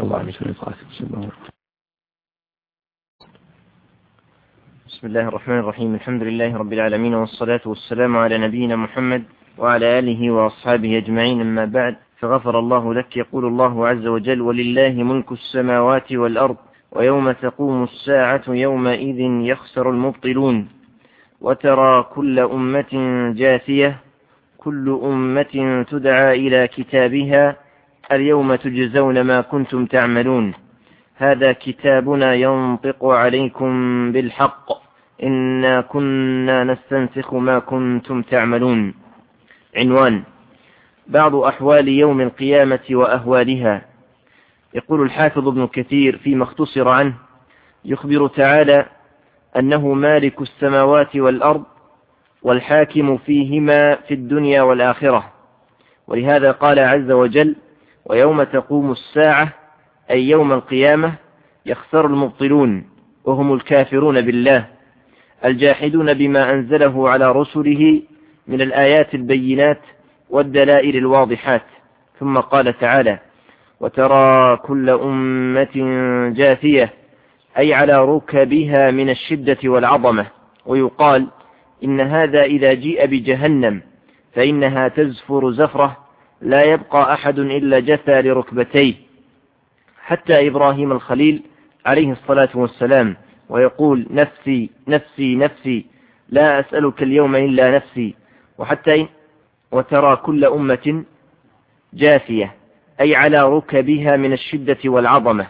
بسم الله الرحمن الرحيم. الحمد لله رب العالمين والصلاة والسلام على نبينا محمد وعلى آله وأصحابه أجمعين. أما بعد، فغفر الله لك. يقول الله عز وجل ولله ملك السماوات والأرض ويوم تقوم الساعة يومئذ يخسر المبطلون وترى كل أمة جاثية كل أمة تدعى إلى كتابها اليوم تجزون ما كنتم تعملون هذا كتابنا ينطق عليكم بالحق إنا كنا نستنسخ ما كنتم تعملون. عنوان: بعض أحوال يوم القيامة وأهوالها. يقول الحافظ ابن كثير فيما اختصر عنه: يخبر تعالى أنه مالك السماوات والأرض والحاكم فيهما في الدنيا والآخرة، ولهذا قال عز وجل: ويوم تقوم الساعة أي يوم القيامة يخسر المبطلون وهم الكافرون بالله الجاحدون بما أنزله على رسله من الآيات البينات والدلائل الواضحات. ثم قال تعالى: وترى كل أمة جاثية أي على ركبها من الشدة والعظمة. ويقال إن هذا إذا جيء بجهنم فإنها تزفر زفرة لا يبقى أحد إلا جثى لركبتيه، حتى إبراهيم الخليل عليه الصلاة والسلام ويقول: نفسي نفسي نفسي لا أسألك اليوم إلا نفسي. وحتى وترى كل أمة جاثية أي على ركبها من الشدة والعظمة.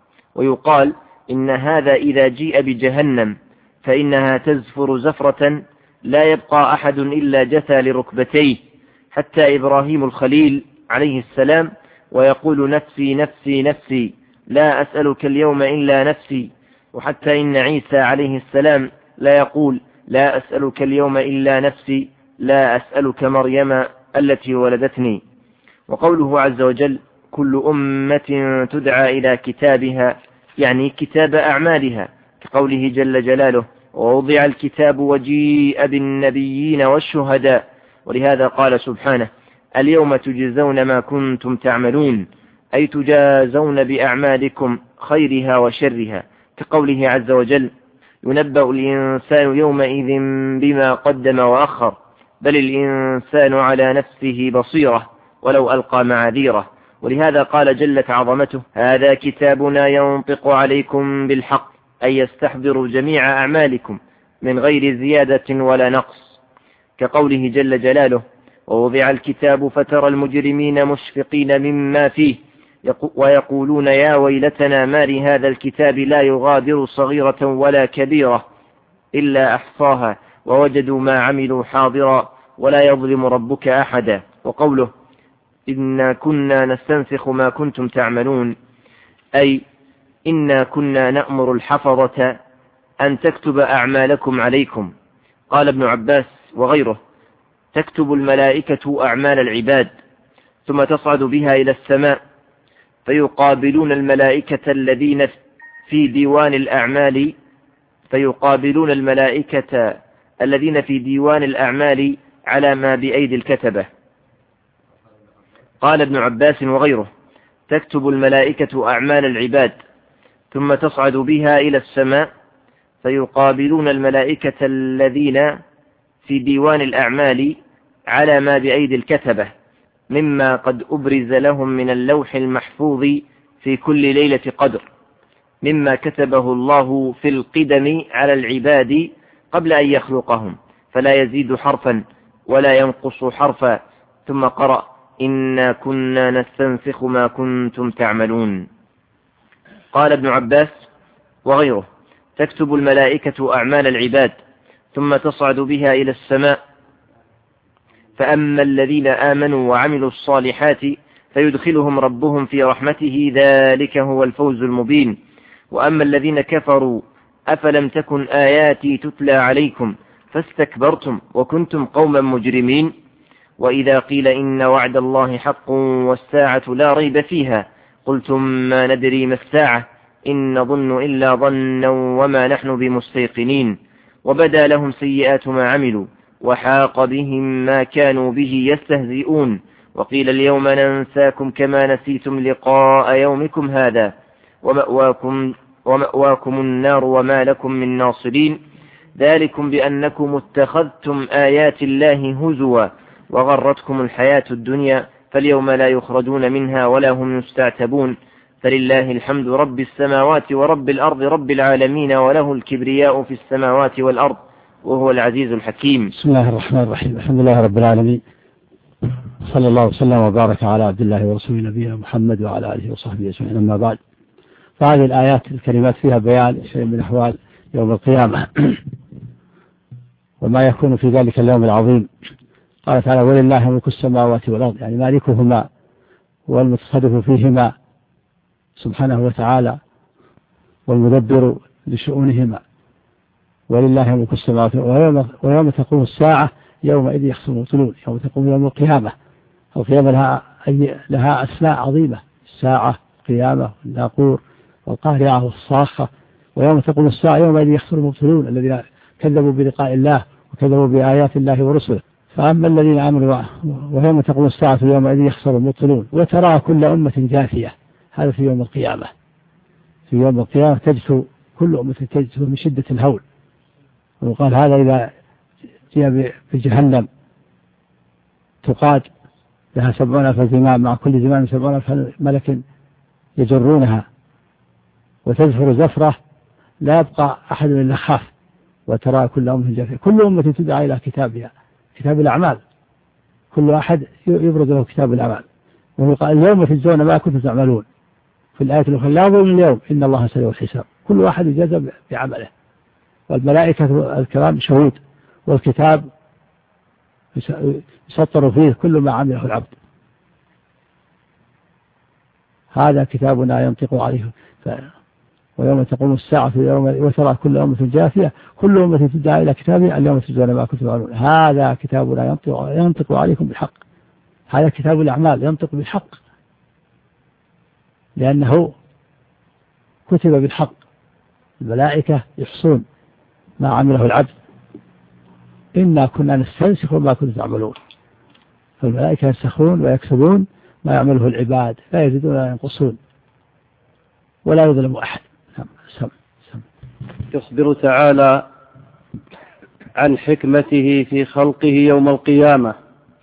ويقال إن هذا إذا جيء بجهنم فإنها تزفر زفرة لا يبقى أحد إلا جثى لركبتيه، حتى إبراهيم الخليل عليه السلام ويقول: نفسي نفسي نفسي لا أسألك اليوم إلا نفسي. وحتى إن عيسى عليه السلام لا يقول: لا أسألك اليوم إلا نفسي لا أسألك مريم التي ولدتني. وقوله عز وجل: كل أمة تدعى إلى كتابها، يعني كتاب أعمالها، كقوله جل جلاله: ووضع الكتاب وجيء بالنبيين والشهداء. ولهذا قال سبحانه: اليوم تجزون ما كنتم تعملون، أي تجازون بأعمالكم خيرها وشرها، كقوله عز وجل: ينبأ الإنسان يومئذ بما قدم وأخر، بل الإنسان على نفسه بصيرة ولو ألقى معاذيره. ولهذا قال جلت عظمته: هذا كتابنا ينطق عليكم بالحق، أي يستحضر جميع أعمالكم من غير زيادة ولا نقص، كقوله جل جلاله: ووضع الكتاب فترى المجرمين مشفقين مما فيه ويقولون يا ويلتنا ما لهذا الكتاب لا يغادر صغيرة ولا كبيرة إلا أحصاها ووجدوا ما عملوا حاضرا ولا يظلم ربك أحدا. وقوله: إنا كنا نستنسخ ما كنتم تعملون، أي إنا كنا نأمر الحفظة أن تكتب أعمالكم عليكم. قال ابن عباس وغيره: تكتب الملائكة أعمال العباد ثم تصعد بها إلى السماء فيقابلون الملائكة الذين في ديوان الأعمال فيقابلون الملائكة الذين في ديوان الأعمال على ما بأيدي الكتبة. قال ابن عباس وغيره: تكتب الملائكة أعمال العباد ثم تصعد بها إلى السماء فيقابلون الملائكة الذين في ديوان الأعمال على ما بأيدي الكتبة مما قد أبرز لهم من اللوح المحفوظ في كل ليلة قدر، مما كتبه الله في القدم على العباد قبل أن يخلقهم، فلا يزيد حرفا ولا ينقص حرفا. ثم قرأ: إنا كنا نستنسخ ما كنتم تعملون. قال ابن عباس وغيره: تكتب الملائكة أعمال العباد ثم تصعد بها إلى السماء، فأما الذين آمنوا وعملوا الصالحات فيدخلهم ربهم في رحمته ذلك هو الفوز المبين. وأما الذين كفروا أفلم تكن آياتي تتلى عليكم فاستكبرتم وكنتم قوما مجرمين. وإذا قيل إن وعد الله حق والساعة لا ريب فيها قلتم ما ندري ما الساعة إن نظن إلا ظنا وما نحن بمستيقنين. وبدا لهم سيئات ما عملوا وحاق بهم ما كانوا به يستهزئون. وقيل اليوم ننساكم كما نسيتم لقاء يومكم هذا ومأواكم, ومأواكم النار وما لكم من ناصرين. ذلكم بأنكم اتخذتم آيات الله هزوا وغرتكم الحياة الدنيا فاليوم لا يخرجون منها ولا هم يستعتبون. فلله الحمد رب السماوات ورب الأرض رب العالمين وله الكبرياء في السماوات والأرض وهو العزيز الحكيم. بسم الله الرحمن الرحيم. الحمد لله رب العالمين، صلى الله وسلم وبارك على عبد الله ورسوله نبينا محمد وعلى آله وصحبه أجمعين. أما بعد، فهذه الآيات الكريمات فيها بيان شيء من أحوال يوم القيامة وما يكون في ذلك اليوم العظيم. قال تعالى: ولله ملك السماوات والأرض، يعني مالكهما والمتصرف فيهما سبحانه وتعالى والمدبر لشؤونهما. ولله ملك السماوات والأرض. ويوم تقوم الساعة يومئذ يخسر المبطلون. يوم تقوم يوم القيامة. القيامة لها, لها أسماء عظيمة: الساعة، القيامة، الناقور، والقارعة، والصاخة. ويوم تقوم الساعة يومئذ يخسر المبطلون الذين كذبوا بلقاء الله وكذبوا بآيات الله ورسله. فأما الذين آمنوا ويوم تقوم الساعة يومئذ يخسر المبطلون. وترى كل أمة جاثية. هذا في يوم القيامة. في يوم القيامة تجثو كل أمة تجثو من شدة الهول. وقال: هذا إذا جاء بجهنم تقاد لها سبعون ألف زمام، مع كل زمام سبعون ألف ملك يجرونها، وتزفر زفرة لا يبقى أحد إلا خاف. وترى كل أمة جاثية. كل أمة تدعى إلى كتابها، كتاب الأعمال. كل أحد يبرز له كتاب الأعمال. وقال: اليوم تجزون ما كنتم تعملون. في الآية الأخرى: لا ظلم اليوم إن الله سريع الحساب. كل واحد يجازى بعمله. والملائكة الكرام شهود، والكتاب يسطر فيه كل ما عمله العبد. هذا كتابنا ينطق عليه. ف... ويوم تقوم الساعة يوم وترى كل أمة جاثية كل أمة تدعى إلى كتابها اليوم تجزون ما كنتم تعملون. هذا كتابنا ينطق, ينطق عليكم بالحق. هذا كتاب الأعمال ينطق بالحق، لأنه كتب بالحق. الملائكة يحصون ما عمله العبد. إنا كنا نستنسخ ما كنتم تعملون. فالملائكة ينسخون ويكتبون ما يعمله العباد، لا يزيدون ولا ينقصون، ولا يظلم أحد. سم سم. يخبر تعالى عن حكمته في خلقه يوم القيامة،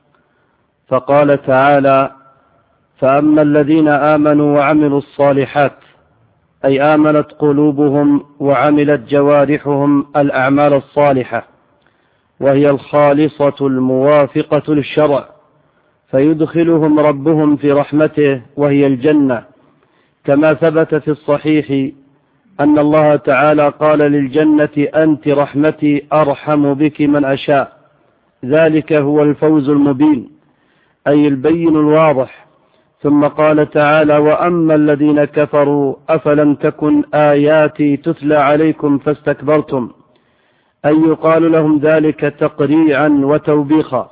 فقال تعالى: فأما الذين آمنوا وعملوا الصالحات، أي آمنت قلوبهم وعملت جوارحهم الأعمال الصالحة، وهي الخالصة الموافقة للشرع، فيدخلهم ربهم في رحمته وهي الجنة. كما ثبت في الصحيح أن الله تعالى قال للجنة: أنت رحمتي أرحم بك من أشاء. ذلك هو الفوز المبين، أي البين الواضح. ثم قال تعالى: وأما الذين كفروا أفلم تكن آياتي تتلى عليكم فاستكبرتم، أي يقال لهم ذلك تقريعا وتوبيخا.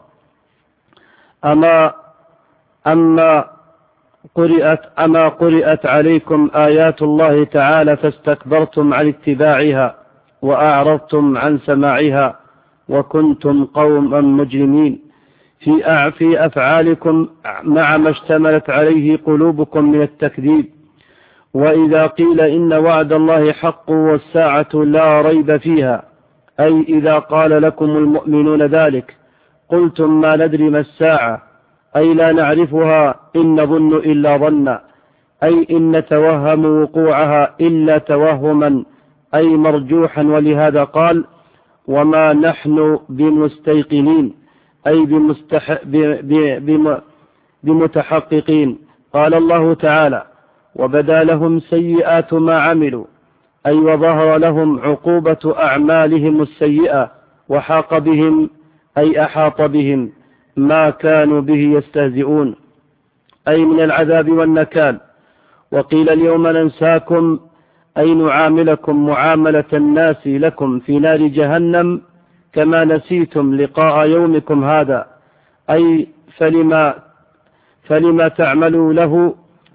أما أما قرئت أما قرئت عليكم آيات الله تعالى فاستكبرتم عن اتباعها وأعرضتم عن سماعها وكنتم قوما مجرمين في في أفعالكم مع ما اشتملت عليه قلوبكم من التكذيب. وإذا قيل إن وعد الله حق والساعة لا ريب فيها، أي إذا قال لكم المؤمنون ذلك قلتم ما ندري ما الساعة، أي لا نعرفها إن نظن إلا ظنا، أي إن نتوهم وقوعها إلا توهما، أي مرجوحا. ولهذا قال: وما نحن بمستيقنين، أي بمستح... ب... ب... بم... بمتحققين. قال الله تعالى: وبدا لهم سيئات ما عملوا، أي وظهر لهم عقوبة أعمالهم السيئة، وحاق بهم، أي أحاط بهم ما كانوا به يستهزئون، أي من العذاب والنكال. وقيل: اليوم ننساكم، أي نعاملكم معاملة الناس لكم في نار جهنم كما نسيتم لقاء يومكم هذا، أي فلما, فلما تعملوا له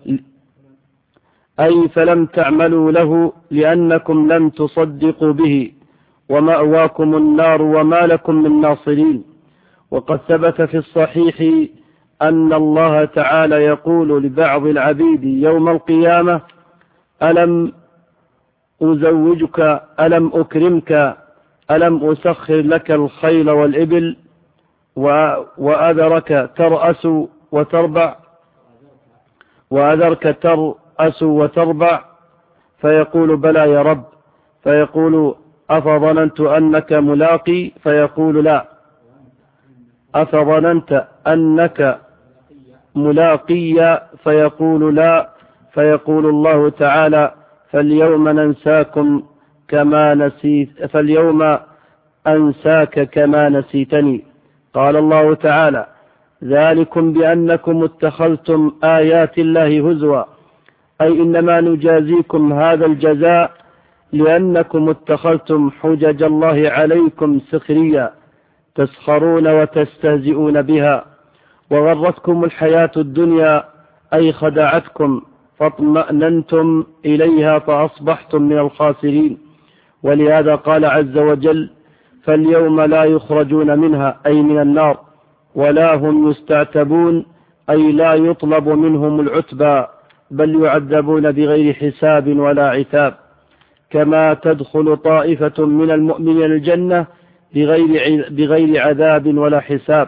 أي فلم تعملوا له لأنكم لم تصدقوا به، ومأواكم النار وما لكم من ناصرين. وقد ثبت في الصحيح أن الله تعالى يقول لبعض العبيد يوم القيامة: ألم أزوجك، ألم أكرمك، ألم أسخر لك الخيل والإبل، وأذرك ترأس وتربع وأذرك ترأس وتربع فيقول: بلى يا رب. فيقول: أفظننت أنك ملاقي؟ فيقول: لا. أفظننت أنك ملاقي، فيقول لا، فيقول الله تعالى فاليوم ننساكم كما نسيت فاليوم أنساك كما نسيتني. قال الله تعالى ذلكم بأنكم اتخذتم آيات الله هزوا، أي إنما نجازيكم هذا الجزاء لأنكم اتخذتم حجج الله عليكم سخريا تسخرون وتستهزئون بها، وغرتكم الحياة الدنيا أي خدعتكم فاطمأننتم إليها فأصبحتم من الخاسرين. ولهذا قال عز وجل فاليوم لا يخرجون منها أي من النار ولا هم يستعتبون أي لا يطلب منهم العتبى بل يعذبون بغير حساب ولا عتاب، كما تدخل طائفة من المؤمنين الجنة بغير بغير عذاب ولا حساب،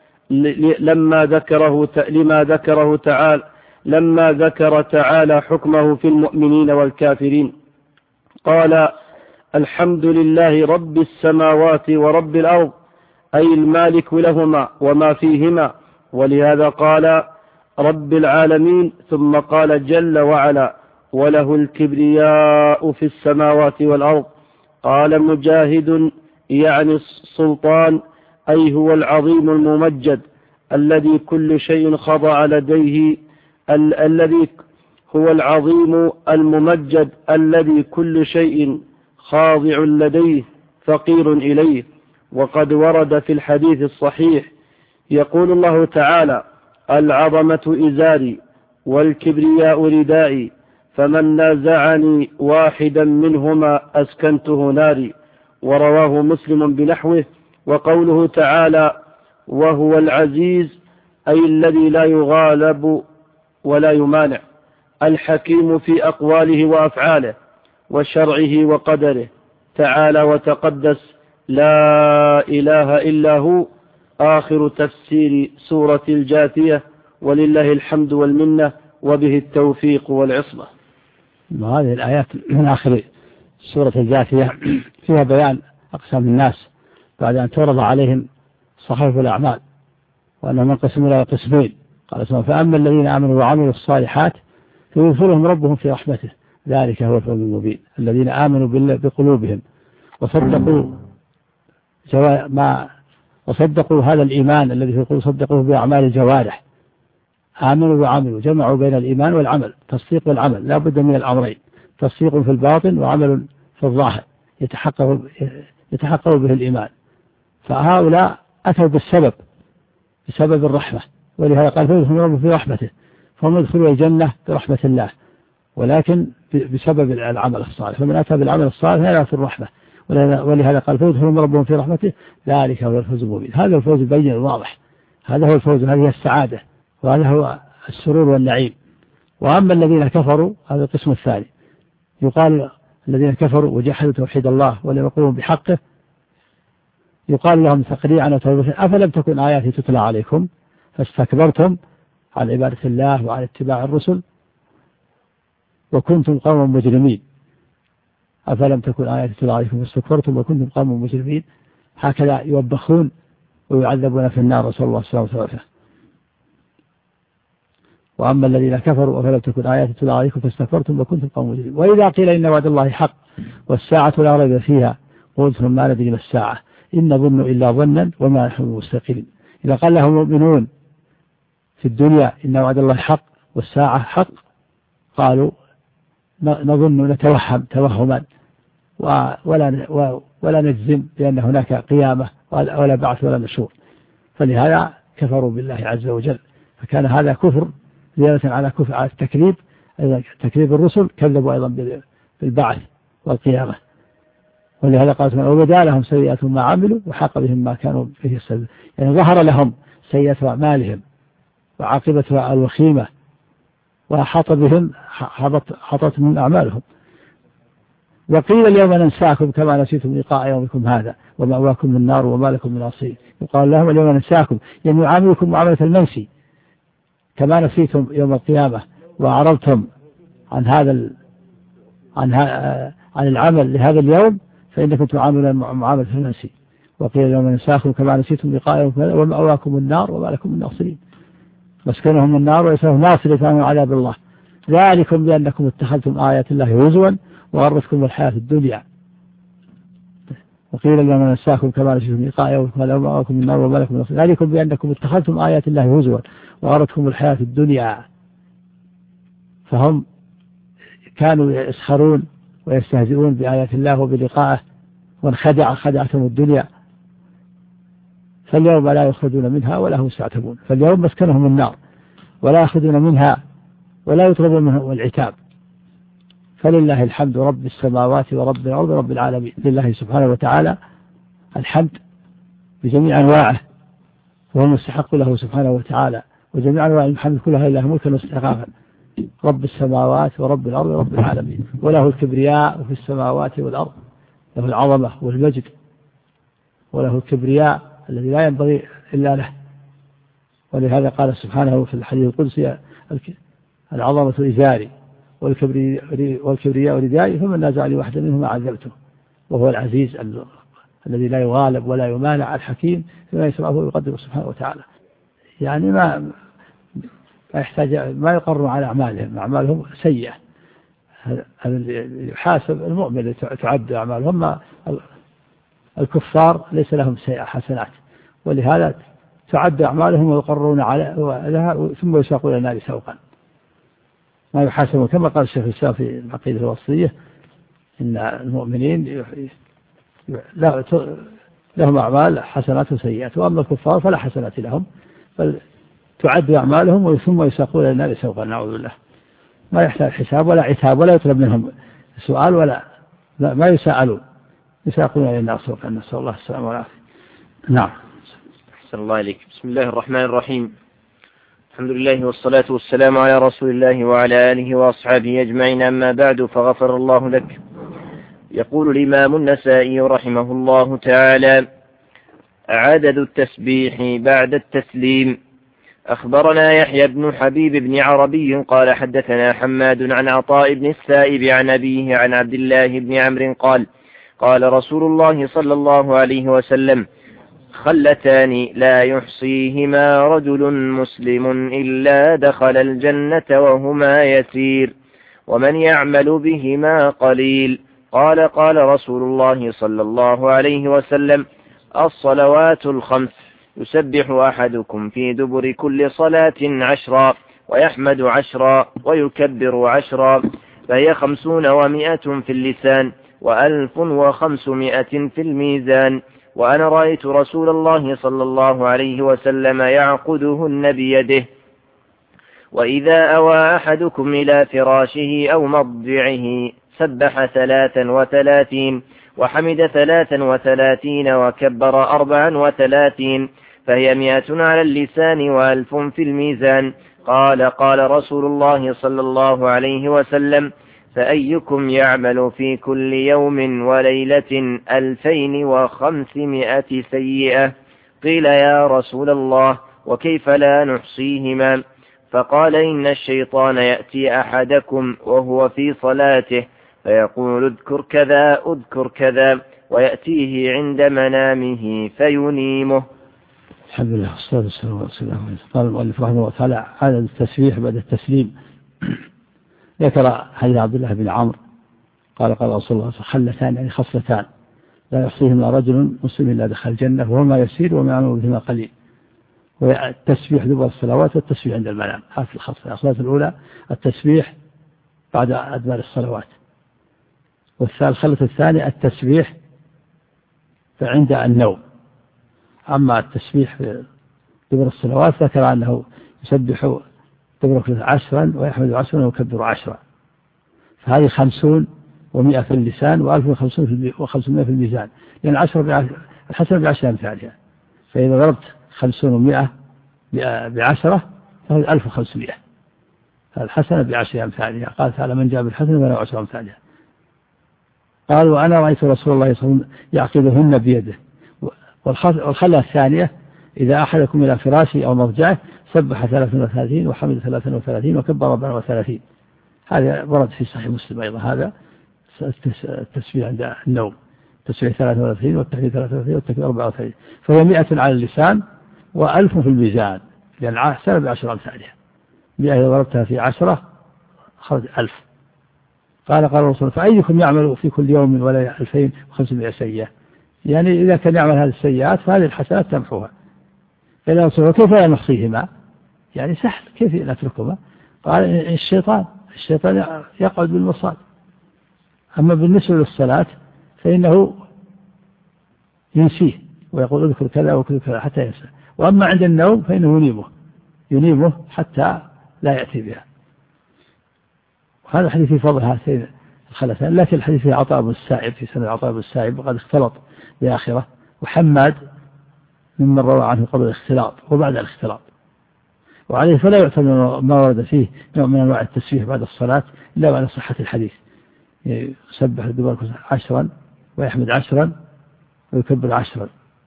لما ذكره لما ذكره تعالى لما ذكر تعالى حكمه في المؤمنين والكافرين. قال الحمد لله رب السماوات ورب الأرض أي المالك لهما وما فيهما، ولهذا قال رب العالمين ثم قال جل وعلا وله الكبرياء في السماوات والأرض. قال مجاهد يعني السلطان أي هو العظيم الممجد الذي كل شيء خضع لديه ال- الذي هو العظيم الممجد الذي كل شيء خاضع لديه فقير إليه. وقد ورد في الحديث الصحيح يقول الله تعالى العظمة إزاري والكبرياء ردائي فمن نازعني واحدا منهما أسكنته ناري. ورواه مسلم بنحوه. وقوله تعالى وهو العزيز أي الذي لا يغالب ولا يمانع، الحكيم في أقواله وأفعاله وشرعه وقدره، تعالى وتقدس لا إله إلا هو. آخر تفسير سورة الجاثية، ولله الحمد والمنة وبه التوفيق والعصمة. هذه الآيات من آخر سورة الجاثية فيها بيان أقسام الناس بعد أن تعرض عليهم صحائف الأعمال وأنهم انقسموا إلى قسمين. قال سبحانه فأما الذين آمنوا وعملوا الصالحات فيغفرهم ربهم في رحمته ذلك هو الفوز المبين. الذين آمنوا بقلوبهم وصدقوا ما وصدقوا هذا الإيمان الذي في القلوب صدقوه بأعمال الجوارح. آمنوا وعملوا جمعوا بين الإيمان والعمل، تصديق والعمل لا بد من الأمرين، تصديق في الباطن وعمل في الظاهر يتحقق يتحقق به الإيمان. فهؤلاء أتوا بالسبب بسبب الرحمة، ولهذا قال فيدخلون ربهم في رحمته، فهم يدخلوا الجنة برحمة الله ولكن بسبب العمل الصالح. فمن أتى بالعمل الصالح لا في الرحمة، ولهذا قال فيدخلون ربهم في رحمته ذلك هو الفوز المبين. هذا الفوز البين الواضح، هذا هو الفوز، هذه السعادة، وهذا هو السرور والنعيم. وأما الذين كفروا هذا القسم الثاني، يقال الذين كفروا وجحدوا توحيد الله ولم يقوموا بحقه يقال لهم تقريعا وتوبيخا أفلم تكن آياتي تتلى عليكم فاستكبرتم عن عبادة الله وعن اتباع الرسل وكنتم قوما مجرمين. أفلم تكن آياتي تتلى عليكم فاستكبرتم وكنتم قوما مجرمين. هكذا يوبخون ويعذبون في النار، رسول الله صلى الله عليه وسلم. وأما الذين كفروا أفلم تكن آياتي تتلى عليكم فاستكبرتم وكنتم قوما مجرمين. وإذا قيل إن وعد الله حق والساعة لا ريب فيها قلتم ما ندري ما الساعة إن نظن إلا ظنا وما نحن بمستيقنين. إذا قال لهم المؤمنون في الدنيا إن وعد الله حق والساعة حق قالوا نظن نتوهم توهما ولا ولا نجزم بأن هناك قيامة ولا بعث ولا نشور، فلهذا كفروا بالله عز وجل. فكان هذا كفر زيادة على كفر على التكذيب، أيضا تكذيب الرسل كذبوا أيضا بالبعث والقيامة. ولهذا قال سبحانه وبدا لهم سيئات ما عملوا وحاق بهم ما كانوا فيه يستهزئون. يعني ظهر لهم سيئات أعمالهم وعاقبتها الوخيمة وحاط بهم حاطت من أعمالهم. وقيل اليوم ننساكم كما نسيتم لقاء يومكم هذا ومأواكم النار وما لكم من ناصرين. يقال لهم اليوم ننساكم يعني يعاملكم معاملة المنسي كما نسيتم يوم القيامة وأعرضتم عن هذا عن عن العمل لهذا اليوم فإنكم تعاملون معاملة المنسي. وقيل لهم انساكم كما نسيتم لقاء ومأواكم النار وما لكم من ناصرين. مسكنهم النار وليس لهم ناصر من عذاب الله ذلكم بأنكم اتخذتم آيات الله هزوا وغرتكم الحياة الدنيا. وقيل لهم انساكم كما نسيتم لقاء ومأواكم النار وما لكم من ناصرين ذلكم بأنكم اتخذتم آيات الله هزوا وغرتكم الحياة الدنيا. فهم كانوا يسخرون ويستهزئون بآيات الله وبلقائه وانخدع خدعتهم الدنيا، فاليوم لا يخرجون منها ولا هم يستعتبون. فاليوم مسكنهم النار ولا يخرجون منها ولا يطلبون منهم العتاب. فلله الحمد رب السماوات ورب الأرض رب العالمين. لله سبحانه وتعالى الحمد بجميع أنواعه وهو مستحق له سبحانه وتعالى، وجميع أنواع الحمد كلها لله ملكا واستحقاقا. رب السماوات ورب الأرض رب العالمين، وله الكبرياء في السماوات والأرض، له العظمة والمجد وله الكبرياء الذي لا ينبغي إلا له. ولهذا قال سبحانه في الحديث القدسي العظمة إزاري والكبرياء ردائي فمن نازعني واحدا منهما عذبته. وهو العزيز الذي لا يغالب ولا يمانع الحكيم فيما يسمعه ويقدره سبحانه وتعالى. يعني ما ما يحتاج ما يقروا على أعمالهم، أعمالهم سيئة. يحاسب المؤمن تعد أعمالهم، الكفار ليس لهم سيئة حسنات، ولهذا تعد أعمالهم ويقرون عليها ثم يساقون النار سوقا. ما يحاسبون كما قال الشيخ الإسلام في العقيدة الوسطية إن المؤمنين لهم أعمال حسنات وسيئات، وأما الكفار فلا حسنات لهم بل تعد أعمالهم ثم يساقون النار سوقا. نعوذ بالله. ما يحتاج حساب ولا عتاب ولا يطلب منهم سؤال ولا ما يسألون، يساقون إلى النار سوقا. نسأل الله السلامة والعافية. نعم. أحسن الله إليك. بسم الله الرحمن الرحيم. الحمد لله والصلاة والسلام على رسول الله وعلى آله وأصحابه أجمعين، أما بعد، فغفر الله لك. يقول الإمام النسائي رحمه الله تعالى: عدد التسبيح بعد التسليم. أخبرنا يحيى بن حبيب بن عربي قال حدثنا حماد عن عطاء بن السائب عن أبيه عن عبد الله بن عمرو قال: قال رسول الله صلى الله عليه وسلم: خلتان لا يحصيهما رجل مسلم إلا دخل الجنة وهما يسير، ومن يعمل بهما قليل. قال: قال رسول الله صلى الله عليه وسلم: الصلوات الخمس يسبح أحدكم في دبر كل صلاة عشرا ويحمد عشرا ويكبر عشرا، فهي خمسون ومائة في اللسان وألف وخمسمائة في الميزان. وأنا رأيت رسول الله صلى الله عليه وسلم يعقدهن بيده. وإذا أوى أحدكم إلى فراشه أو مضجعه سبح ثلاثا وثلاثين وحمد ثلاثا وثلاثين وكبر أربعا وثلاثين، فهي مئة على اللسان وألف في الميزان. قال: قال رسول الله صلى الله عليه وسلم: فأيكم يعمل في كل يوم وليلة ألفين وخمسمائة سيئة؟ قيل: يا رسول الله، وكيف لا نحصيهما؟ فقال: إن الشيطان يأتي أحدكم وهو في صلاته فيقول: اذكر كذا اذكر كذا، ويأتيه عند منامه فينيمه. الحمد لله والصلاة والسلام على رسول الله. قال المؤلف رحمه الله تعالى: عدد التسبيح بعد التسليم. ذكر حديث عبد الله بن عمرو قال: قال رسول الله: خلتان يعني خصلتان لا يحصيهما رجل مسلم إلا دخل الجنة وهما يسير وما يعمل بهما قليل. والتسبيح دبر الصلوات والتسبيح عند المنام. هذه الخصلة. الخصلة الأولى التسبيح بعد أدبار الصلوات، والخصلة الثانية التسبيح عند النوم. أما التسبيح في دبر الصلوات ذكر أنه يسبح دبر عشرا ويحمد عشرا ويكبر عشرا، فهذه خمسون ومئة في اللسان وألف وخمسمائة في الميزان، لأن عشرة الحسنة بعشر أمثالها، فإذا ضربت خمسون ومئة بعشرة فهو ألف وخمسمائة، فالحسنة بعشر أمثالها. قال تعالى: من جاء بالحسنة فله عشر أمثالها. قال: وأنا رأيت رسول الله صلى الله عليه وسلم يعقدهن بيده. والخلة الثانية: إذا أحدكم إلى فراشه أو مضجعه سبح ثلاثا وثلاثين وحمد ثلاثا وثلاثين وكبر أربعا وثلاثين. هذا ورد في صحيح مسلم أيضا، هذا التسبيح عند النوم. التسبيح ثلاثة وثلاثين والتحميد ثلاثة وثلاثين والتكبير أربعة وثلاثين، فهي مئة على اللسان وألف في الميزان، لأن الحسنة بعشر أمثالها، مئة إذا ضربتها في عشرة خرج ألف. قال قال الرسول فأيكم يعمل في كل يوم ولا ألفين وخمسمائة سيئة، يعني إذا كان يعمل هذه السيئات فهذه الحسنات تمحوها. قال الرسول كيف لا نحصيهما؟ يعني سهل كيف نتركهما؟ قال الشيطان الشيطان يقعد بالمصاد. أما بالنسبة للصلاة فإنه ينسيه ويقول اذكر كذا وكذا كذا حتى ينسى، وأما عند النوم فإنه ينيمه ينيمه حتى لا يأتي بها. وهذا الحديث في فضل هاتين الخلتان، لكن الحديث في عطاء بن السائب في سنة عطاء بن السائب وقد اختلط بآخرة، وحماد ممن روى عنه قبل الاختلاط وبعد الاختلاط، وعليه فلا يعتبر ما ورد فيه نوع من أنواع التسبيح بعد الصلاة إلا بعد صحة الحديث. يسبح الدبر عشرا ويحمد عشرا ويكبر عشرا.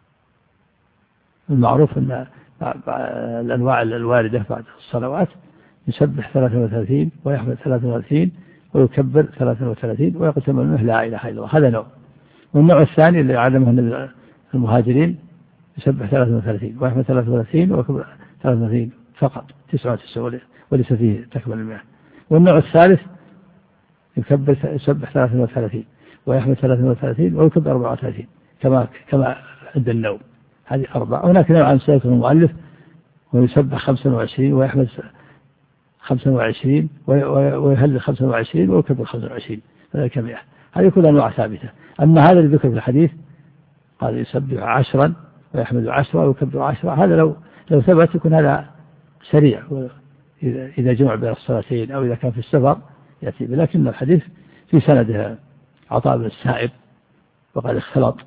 المعروف أن الأنواع الواردة بعد الصلوات يسبح ثلاثة وثلاثين ويحمد ثلاثة وثلاثين ويكبر ثلاثة وثلاثين ويقسم منه لا إله إلا الله. هذا نوع. والنوع الثاني اللي علمه المهاجرين يسبح ثلاثة وثلاثين ويحمد ثلاثة وثلاثين ويكبر ثلاثة وثلاثين فقط، تسعة وتسعين وليس فيه تكمل المئة. والنوع الثالث يكبر يسبح ثلاثة وثلاثين ويحمد ثلاثة وثلاثين ويكبر أربعة وثلاثين كما كما عند النوم. هذه أربعة. هناك نوع عن سيد المؤلف ويسبح خمسة وعشرين ويحمد خمسة وعشرين ويهلل خمسة وعشرين ويكبر خمسة وعشرين، ذلك مئة. هذه كلها أنواع ثابتة. أما هذا اللي ذكر في الحديث قال يسبح عشرا ويحمد عشرا ويكبر عشرا، هذا لو لو ثبت يكون هذا سريع إذا جمع بين الصلاتين أو إذا كان في السفر يأتي. لكن الحديث في سنده عطاء بن السائب وقد اختلط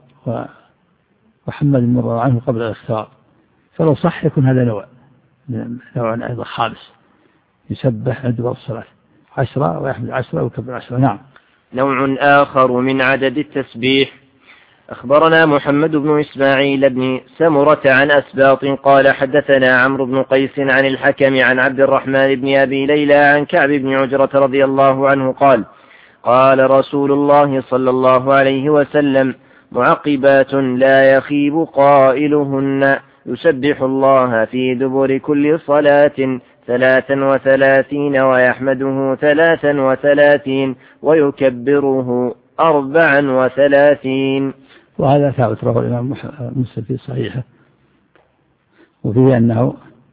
وحمد مر عنه قبل الاختلاط، فلو صح يكون هذا نوع نوع أيضا خالص يسبح عند الصلاة عشرة ويحمد عشرة ويكبر عشرة. نعم. نوع آخر من عدد التسبيح. أخبرنا محمد بن إسماعيل بن سمرة عن أسباط قال حدثنا عمرو بن قيس عن الحكم عن عبد الرحمن بن أبي ليلى عن كعب بن عجرة رضي الله عنه قال قال رسول الله صلى الله عليه وسلم معقبات لا يخيب قائلهن يسبح الله في دبر كل صلاة ثلاثا وثلاثين ويحمده ثلاثا وثلاثين ويكبره أربعا وثلاثين. وهذا ثابت رواه الإمام مسلم في صحيحه، وفيه أنه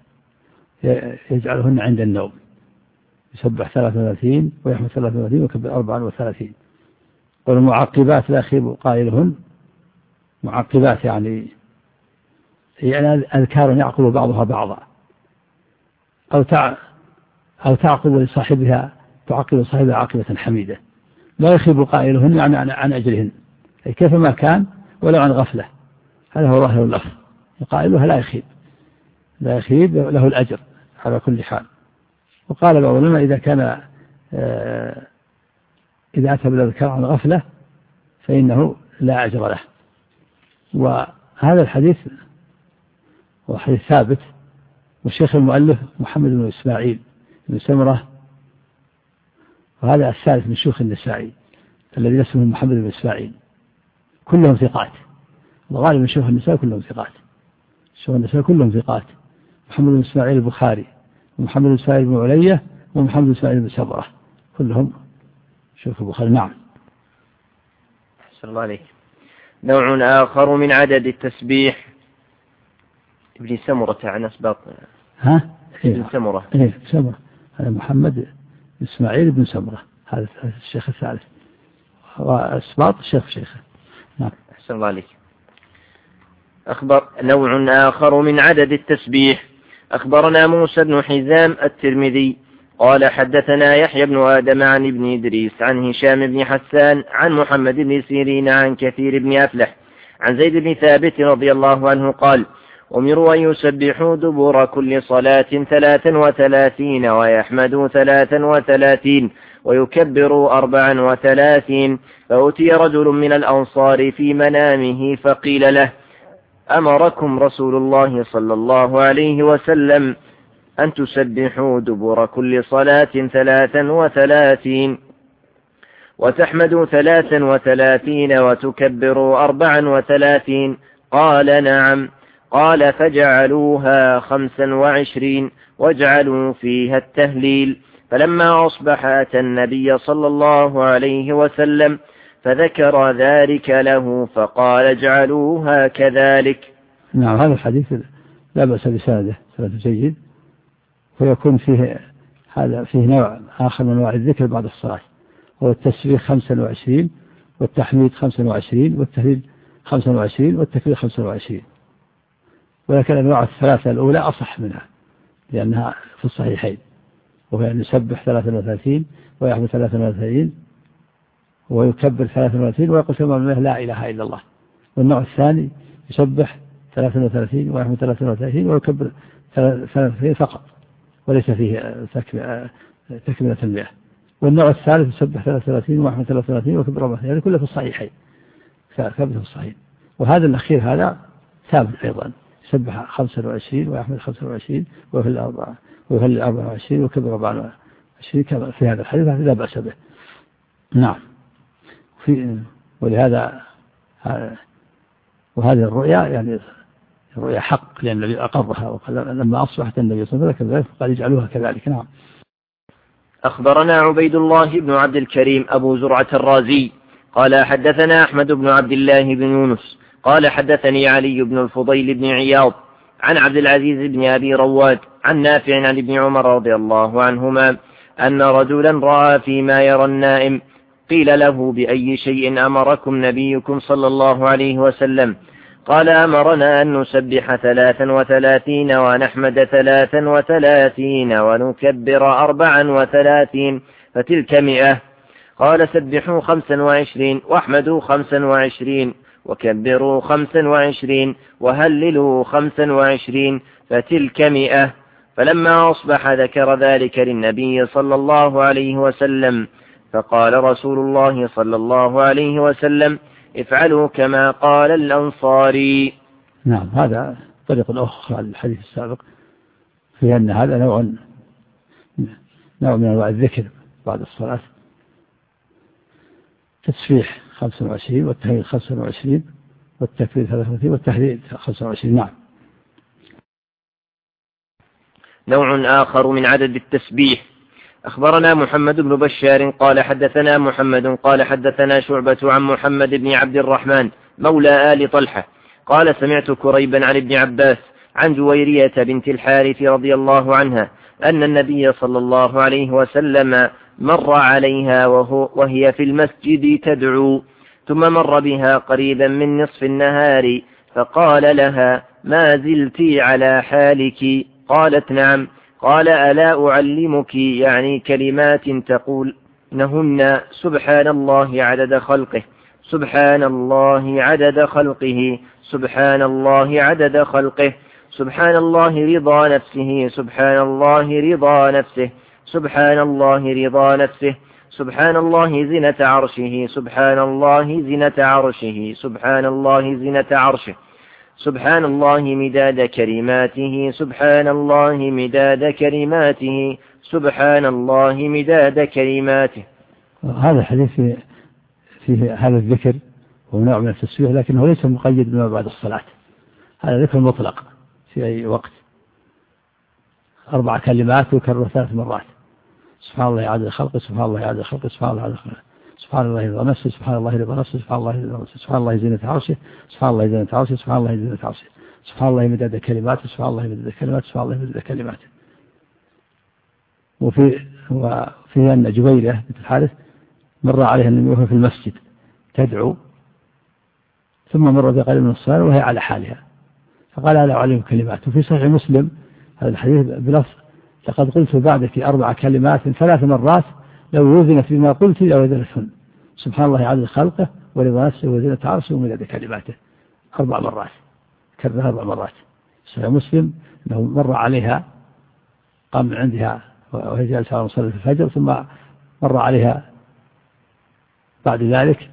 يجعلهن عند النوم يسبح ثلاثة وثلاثين ويحمد ثلاثة وثلاثين ويكبر أربعا وثلاثين. والمعقبات لا يخيب قائلهن، معقبات يعني يعني أذكار يعقب بعضها بعضا أو تع أو تعقب لصاحبها تعقب صاحبها عاقبة حميدة. لا يخيب قائلهن يعني عن, عن أجرهن أي كيفما كان ولو عن غفلة. هذا هو ظاهر اللفظ، قائلها لا يخيب لا يخيب له الأجر على كل حال. وقال بعض العلماء إذا كان إذا أتى بالأذكار عن غفلة فإنه لا أجر له. وهذا الحديث هو حديث ثابت، والشيخ المؤلف محمد بن إسماعيل بن سمرة، وهذا الثالث من شيوخ النسائي الذي اسمه محمد بن إسماعيل، كلهم ثقات. الغالب من شيوخ النسائي كلهم ثقات، شيوخ النسائي كلهم ثقات. محمد بن إسماعيل البخاري ومحمد بن إسماعيل بن علية ومحمد بن إسماعيل بن سمرة كلهم شيوخ البخاري. نعم. أحسن الله عليك. نوع آخر من عدد التسبيح. ابن سمرة عن أسباط. ها؟ ابن سمرة. إيه سمرة. هذا محمد إسماعيل بن سمرة، هذا الشيخ الثالث، وأسباط الشيخ شيخه. نعم. أحسن الله عليك. أخبر نوع آخر من عدد التسبيح. أخبرنا موسى بن حزام الترمذي قال حدثنا يحيى بن آدم عن ابن إدريس عن هشام بن حسان عن محمد بن سيرين عن كثير بن أفلح عن زيد بن ثابت رضي الله عنه قال أمروا أن يسبحوا دبر كل صلاة ثلاثا وثلاثين ويحمدوا ثلاثا وثلاثين ويكبروا أربعا وثلاثين. فأتي رجل من الأنصار في منامه فقيل له أمركم رسول الله صلى الله عليه وسلم أن تسبحوا دبر كل صلاة ثلاثا وثلاثين. وتحمد ثلاثا وثلاثين وتكبر أربعا وثلاثين؟ قال نعم. قال فجعلوها خمسا وعشرين واجعلوا فيها التهليل. فلما أصبح أتى النبي صلى الله عليه وسلم فذكر ذلك له فقال اجعلوها كذلك. نعم، هذا الحديث لا بأس بسنده، سند جيد، ويكون فيه هذا فيه نوع آخر من أنواع الذكر بعد الصلاة، هو التسبيح خمسا وعشرين والتحميد خمسا وعشرين والتهليل خمسا وعشرين والتكبير خمسا وعشرين. ولكن الأنواع الثلاثة الأولى أصح منها لأنها في الصحيحين، وهي أن يسبح ثلاثا وثلاثين ويحمد ثلاثا وثلاثين ويكبر ثلاثا وثلاثين ويقول تمام لا إله إلا الله. والنوع الثاني يسبح ثلاثا وثلاثين ويحمد ثلاثا وثلاثين ويكبر ثلاثا وثلاثين فقط وليس فيه تكملة المئة. والنوع الثالث يسبح ثلاثا وثلاثين ويحمد ثلاثا وثلاثين ويكبر أربعة وثلاثين، كله في الصحيحين، ثابت في الصحيح. وهذا الأخير هذا ثابت أيضا، يسبح خمسا وعشرين ويحمد خمسا وعشرين ويهلل أربعة ويهلل أربعة وعشرين ويكبر أربعة وعشرين كما في هذا الحديث، لا بأس به. نعم. في ولهذا وهذه الرؤيا يعني رؤيا حق، لأن النبي أقرها وقال لما أصبحت النبي صلى الله عليه وسلم قال يجعلوها كذلك. نعم. أخبرنا عبيد الله بن عبد الكريم أبو زرعة الرازي قال حدثنا أحمد بن عبد الله بن يونس قال حدثني علي بن الفضيل بن عياض عن عبد العزيز بن أبي رواد عن نافع عن ابن عمر رضي الله عنهما أن رجلا رأى فيما يرى النائم. قيل له بأي شيء أمركم نبيكم صلى الله عليه وسلم؟ قال أمرنا أن نسبح ثلاثا وثلاثين ونحمد ثلاثا وثلاثين ونكبر أربعا وثلاثين فتلك مئة. قال سبحوا خمسا وعشرين واحمدوا خمسا وعشرين وكبروا خمسا وعشرين وهللوا خمسا وعشرين فتلك مئة. فلما أصبح ذكر ذلك للنبي صلى الله عليه وسلم فقال رسول الله صلى الله عليه وسلم افعلوا كما قال الأنصاري. نعم، هذا طريق أخرى للحديث السابق في أن هذا نوع نوع من أنواع الذكر بعد الصلاة، تسبيح خمسا وعشرين والتهليل خمسا وعشرين والتكبير ثلاثة وثلاثين والتهليل خمسا وعشرين. نعم. نوع آخر من عدد التسبيح. أخبرنا محمد بن بشار قال حدثنا محمد قال حدثنا شعبة عن محمد بن عبد الرحمن مولى آل طلحة قال سمعت كريبا عن ابن عباس عن جويرية بنت الحارث رضي الله عنها أن النبي صلى الله عليه وسلم مر عليها وهو وهي في المسجد تدعو، ثم مر بها قريبا من نصف النهار فقال لها ما زلت على حالك؟ قالت نعم. قال ألا أعلمك يعني كلمات تقول نهن سبحان الله عدد خلقه سبحان الله عدد خلقه سبحان الله عدد خلقه سبحان الله رضا نفسه سبحان الله رضا نفسه سبحان الله رضا نفسه سبحان الله زنة عرشه سبحان الله زنة عرشه سبحان الله زنة عرشه سبحان الله مداد كلماته سبحان الله مداد كلماته سبحان الله مداد كلماته. هذا الحديث فيه, فيه هذا الذكر ونوع من التسبيح، لكنه ليس مقيد بما بعد الصلاة، هذا ذكر مطلق في أي وقت، أربع كلمات وكرر ثلاث مرات، سبحان الله عدد خلقه سبحان الله عدد خلقه سبحان الله عدد خلقه سبحان الله رضا نفسه سبحان الله رضا نفسه سبحان الله رضا نفسه سبحان الله زينة عرشه سبحان الله زينة عرشه سبحان الله زينة عرشه سبحان الله مداد كلماته سبحان الله مداد كلماته سبحان الله مداد كلماته. وفي وفي أن جبيرة بنت الحارث مر عليها النبي في المسجد تدعو، ثم مر بقليل من الصلاة وهي على حالها فقال ألا أعلم كلمات. وفي صحيح مسلم هذا الحديث بلفظ لقد قلت بعدك أربع كلمات ثلاث مرات لو وزنت بما قلت لوزنتهن سبحان الله عدد خلقه ورضا نفسه وزنة عرشه ومداد كلماته، أربع مرات كررها أربع مرات. صحيح مسلم أنه مر عليها قام من عندها وهي جالسة على مصلى الفجر، ثم مر عليها بعد ذلك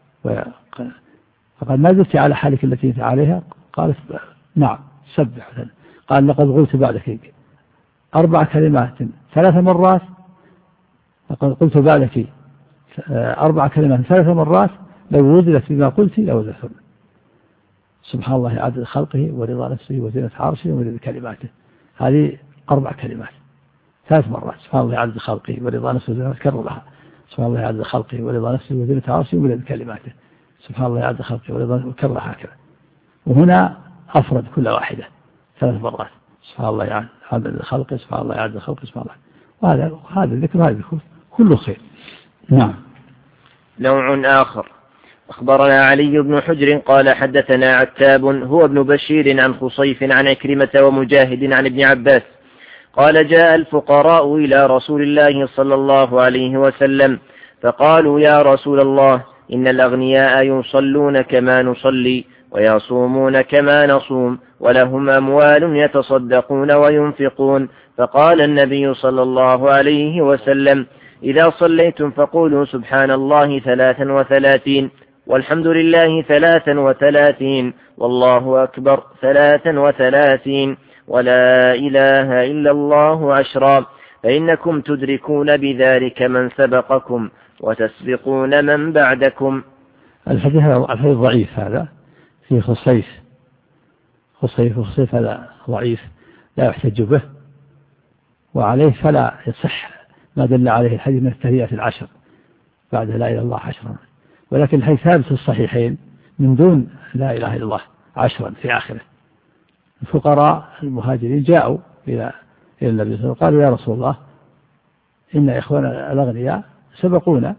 فقال ما زلت على حالك التي انت عليها؟ قالت نعم سبح. قال لقد قلت بعدك أربع كلمات ثلاث مرات لقد قلت بعدك أربع كلمات ثلاث مرات لو وزلت بما قلت لوزلتهن. سبحان الله عدد خلقه ورضا نفسه وزينة عرشه ومدد كلماته. هذه أربع كلمات ثلاث مرات. سبحان الله عدد خلقه ورضا نفسه وزينة كررها. سبحان الله عدد خلقه ورضا نفسه وزينة عرشه ومدد كلماته. سبحان الله عدد خلقه ورضا وكررها هكذا. وهنا أفرد كل واحدة ثلاث مرات. سبحان الله عدد خلقه سبحان الله عدد خلقه سبحان الله. وهذا هذا الذكر هذا الذكر كله خير. نعم. نوع آخر. أخبرنا علي بن حجر قال حدثنا عتاب هو ابن بشير عن خصيف عن عكرمة ومجاهد عن ابن عباس قال جاء الفقراء إلى رسول الله صلى الله عليه وسلم فقالوا يا رسول الله إن الأغنياء يصلون كما نصلي ويصومون كما نصوم ولهم أموال يتصدقون وينفقون. فقال النبي صلى الله عليه وسلم إذا صليتم فقولوا سبحان الله ثلاثا وثلاثين والحمد لله ثلاثا وثلاثين والله أكبر ثلاثا وثلاثين ولا إله إلا الله عشرا فإنكم تدركون بذلك من سبقكم وتسبقون من بعدكم. الحديث الحديث ضعيف هذا في خصيف خصيف خصيف هذا ضعيف لا يحتج به وعليه فلا يصح ما دل عليه الحديث من التهيئة العشر بعد لا إله إلا الله عشرا. ولكن الحديث ثابت في الصحيحين من دون لا إله إلا الله عشرا في آخره. الفقراء المهاجرين جاءوا إلى إلى النبي صلى الله عليه وسلم قالوا يا رسول الله إن إخوانا الأغنياء سبقونا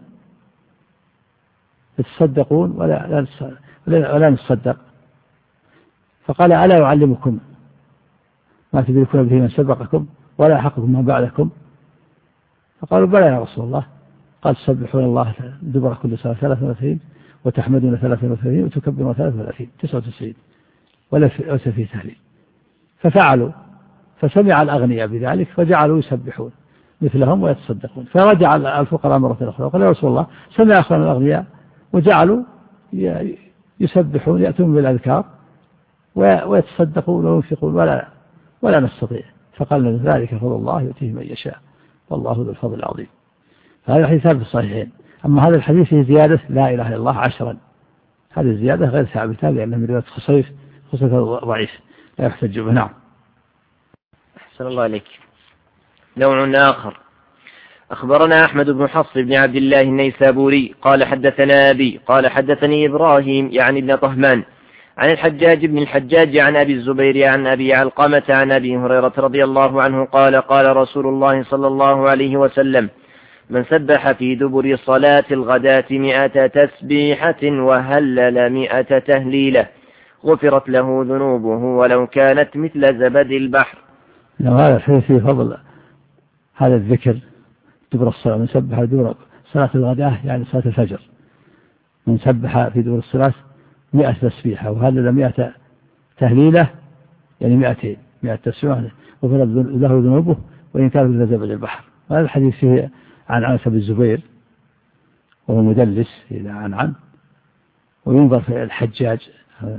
يتصدقون ولا لا ولا نتصدق. فقال ألا أعلمكم ما تدركون به من سبقكم ولا حقكم من بعدكم. فقالوا بلى يا رسول الله. قال تسبحون الله دبر كل صلاة ثلاثة وثلاثين وتحمدون ثلاثة وثلاثين وتكبرون ثلاثة وثلاثين تسعة وتسعين ولا في تهليل. ففعلوا فسمع الأغنياء بذلك فجعلوا يسبحون مثلهم ويتصدقون. فرجع الفقراء مرة أخرى وقال يا رسول الله سمع أخوان الأغنياء وجعلوا يسبحون يأتون بالأذكار ويتصدقون وينفقون ولا ولا نستطيع. فقال ذلك فضل الله يؤتيه من يشاء والله ذو الفضل العظيم. هذا الحديث ثابت في الصحيحين. أما هذا الحديث فيه زيادة لا إله إلا الله عشرا. هذه الزيادة غير ثابتة لأنها من رواية خصيف خصيف ضعيف لا يحتج به. نعم. أحسن الله عليك. نوع آخر. أخبرنا أحمد بن حفص بن عبد الله النيسابوري قال حدثنا أبي قال حدثني إبراهيم يعني ابن طهمان عن الحجاج بن الحجاج عن أبي الزبير عن أبي علقمة عن أبي هريرة رضي الله عنه قال قال رسول الله صلى الله عليه وسلم من سبح في دبر صلاة الغداة مئة تسبيحة وهلل مئة تهليلة غفرت له ذنوبه ولو كانت مثل زبد البحر. هذا الحديث فيه فضل هذا الذكر دبر الصلاة. من سبح دبر صلاة الغداة يعني صلاة الفجر من سبح في دبر الصلاة مئة تسبيحة وهلل مئة تهليلة يعني مئتين مئة تسبيحة غفرت له ذنوبه وإن كانت مثل زبد البحر. هذا الحديث فيه عن عنس بن الزبير وهو مدلس إذا عن عن وينظر في الحجاج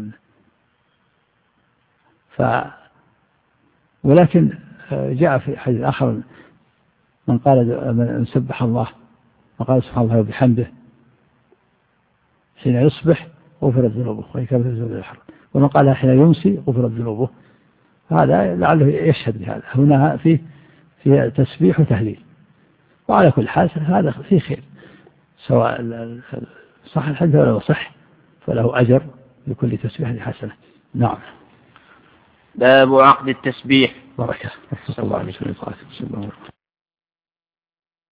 ف ولكن جاء في حديث آخر من قال من سبح الله وقال سبحان الله وبحمده حين يصبح غفرت ذنوبه وإن كان مثل زبد البحر ومن قالها حين يمسي غفرت ذنوبه. هذا لعله يشهد بهذا. هنا فيه في تسبيح وتهليل. وعلى كل حال هذا فيه خير سواء صح الحديث ولا صح فله أجر لكل تسبيح حسنة. نعم. باب عقد التسبيح. بركة.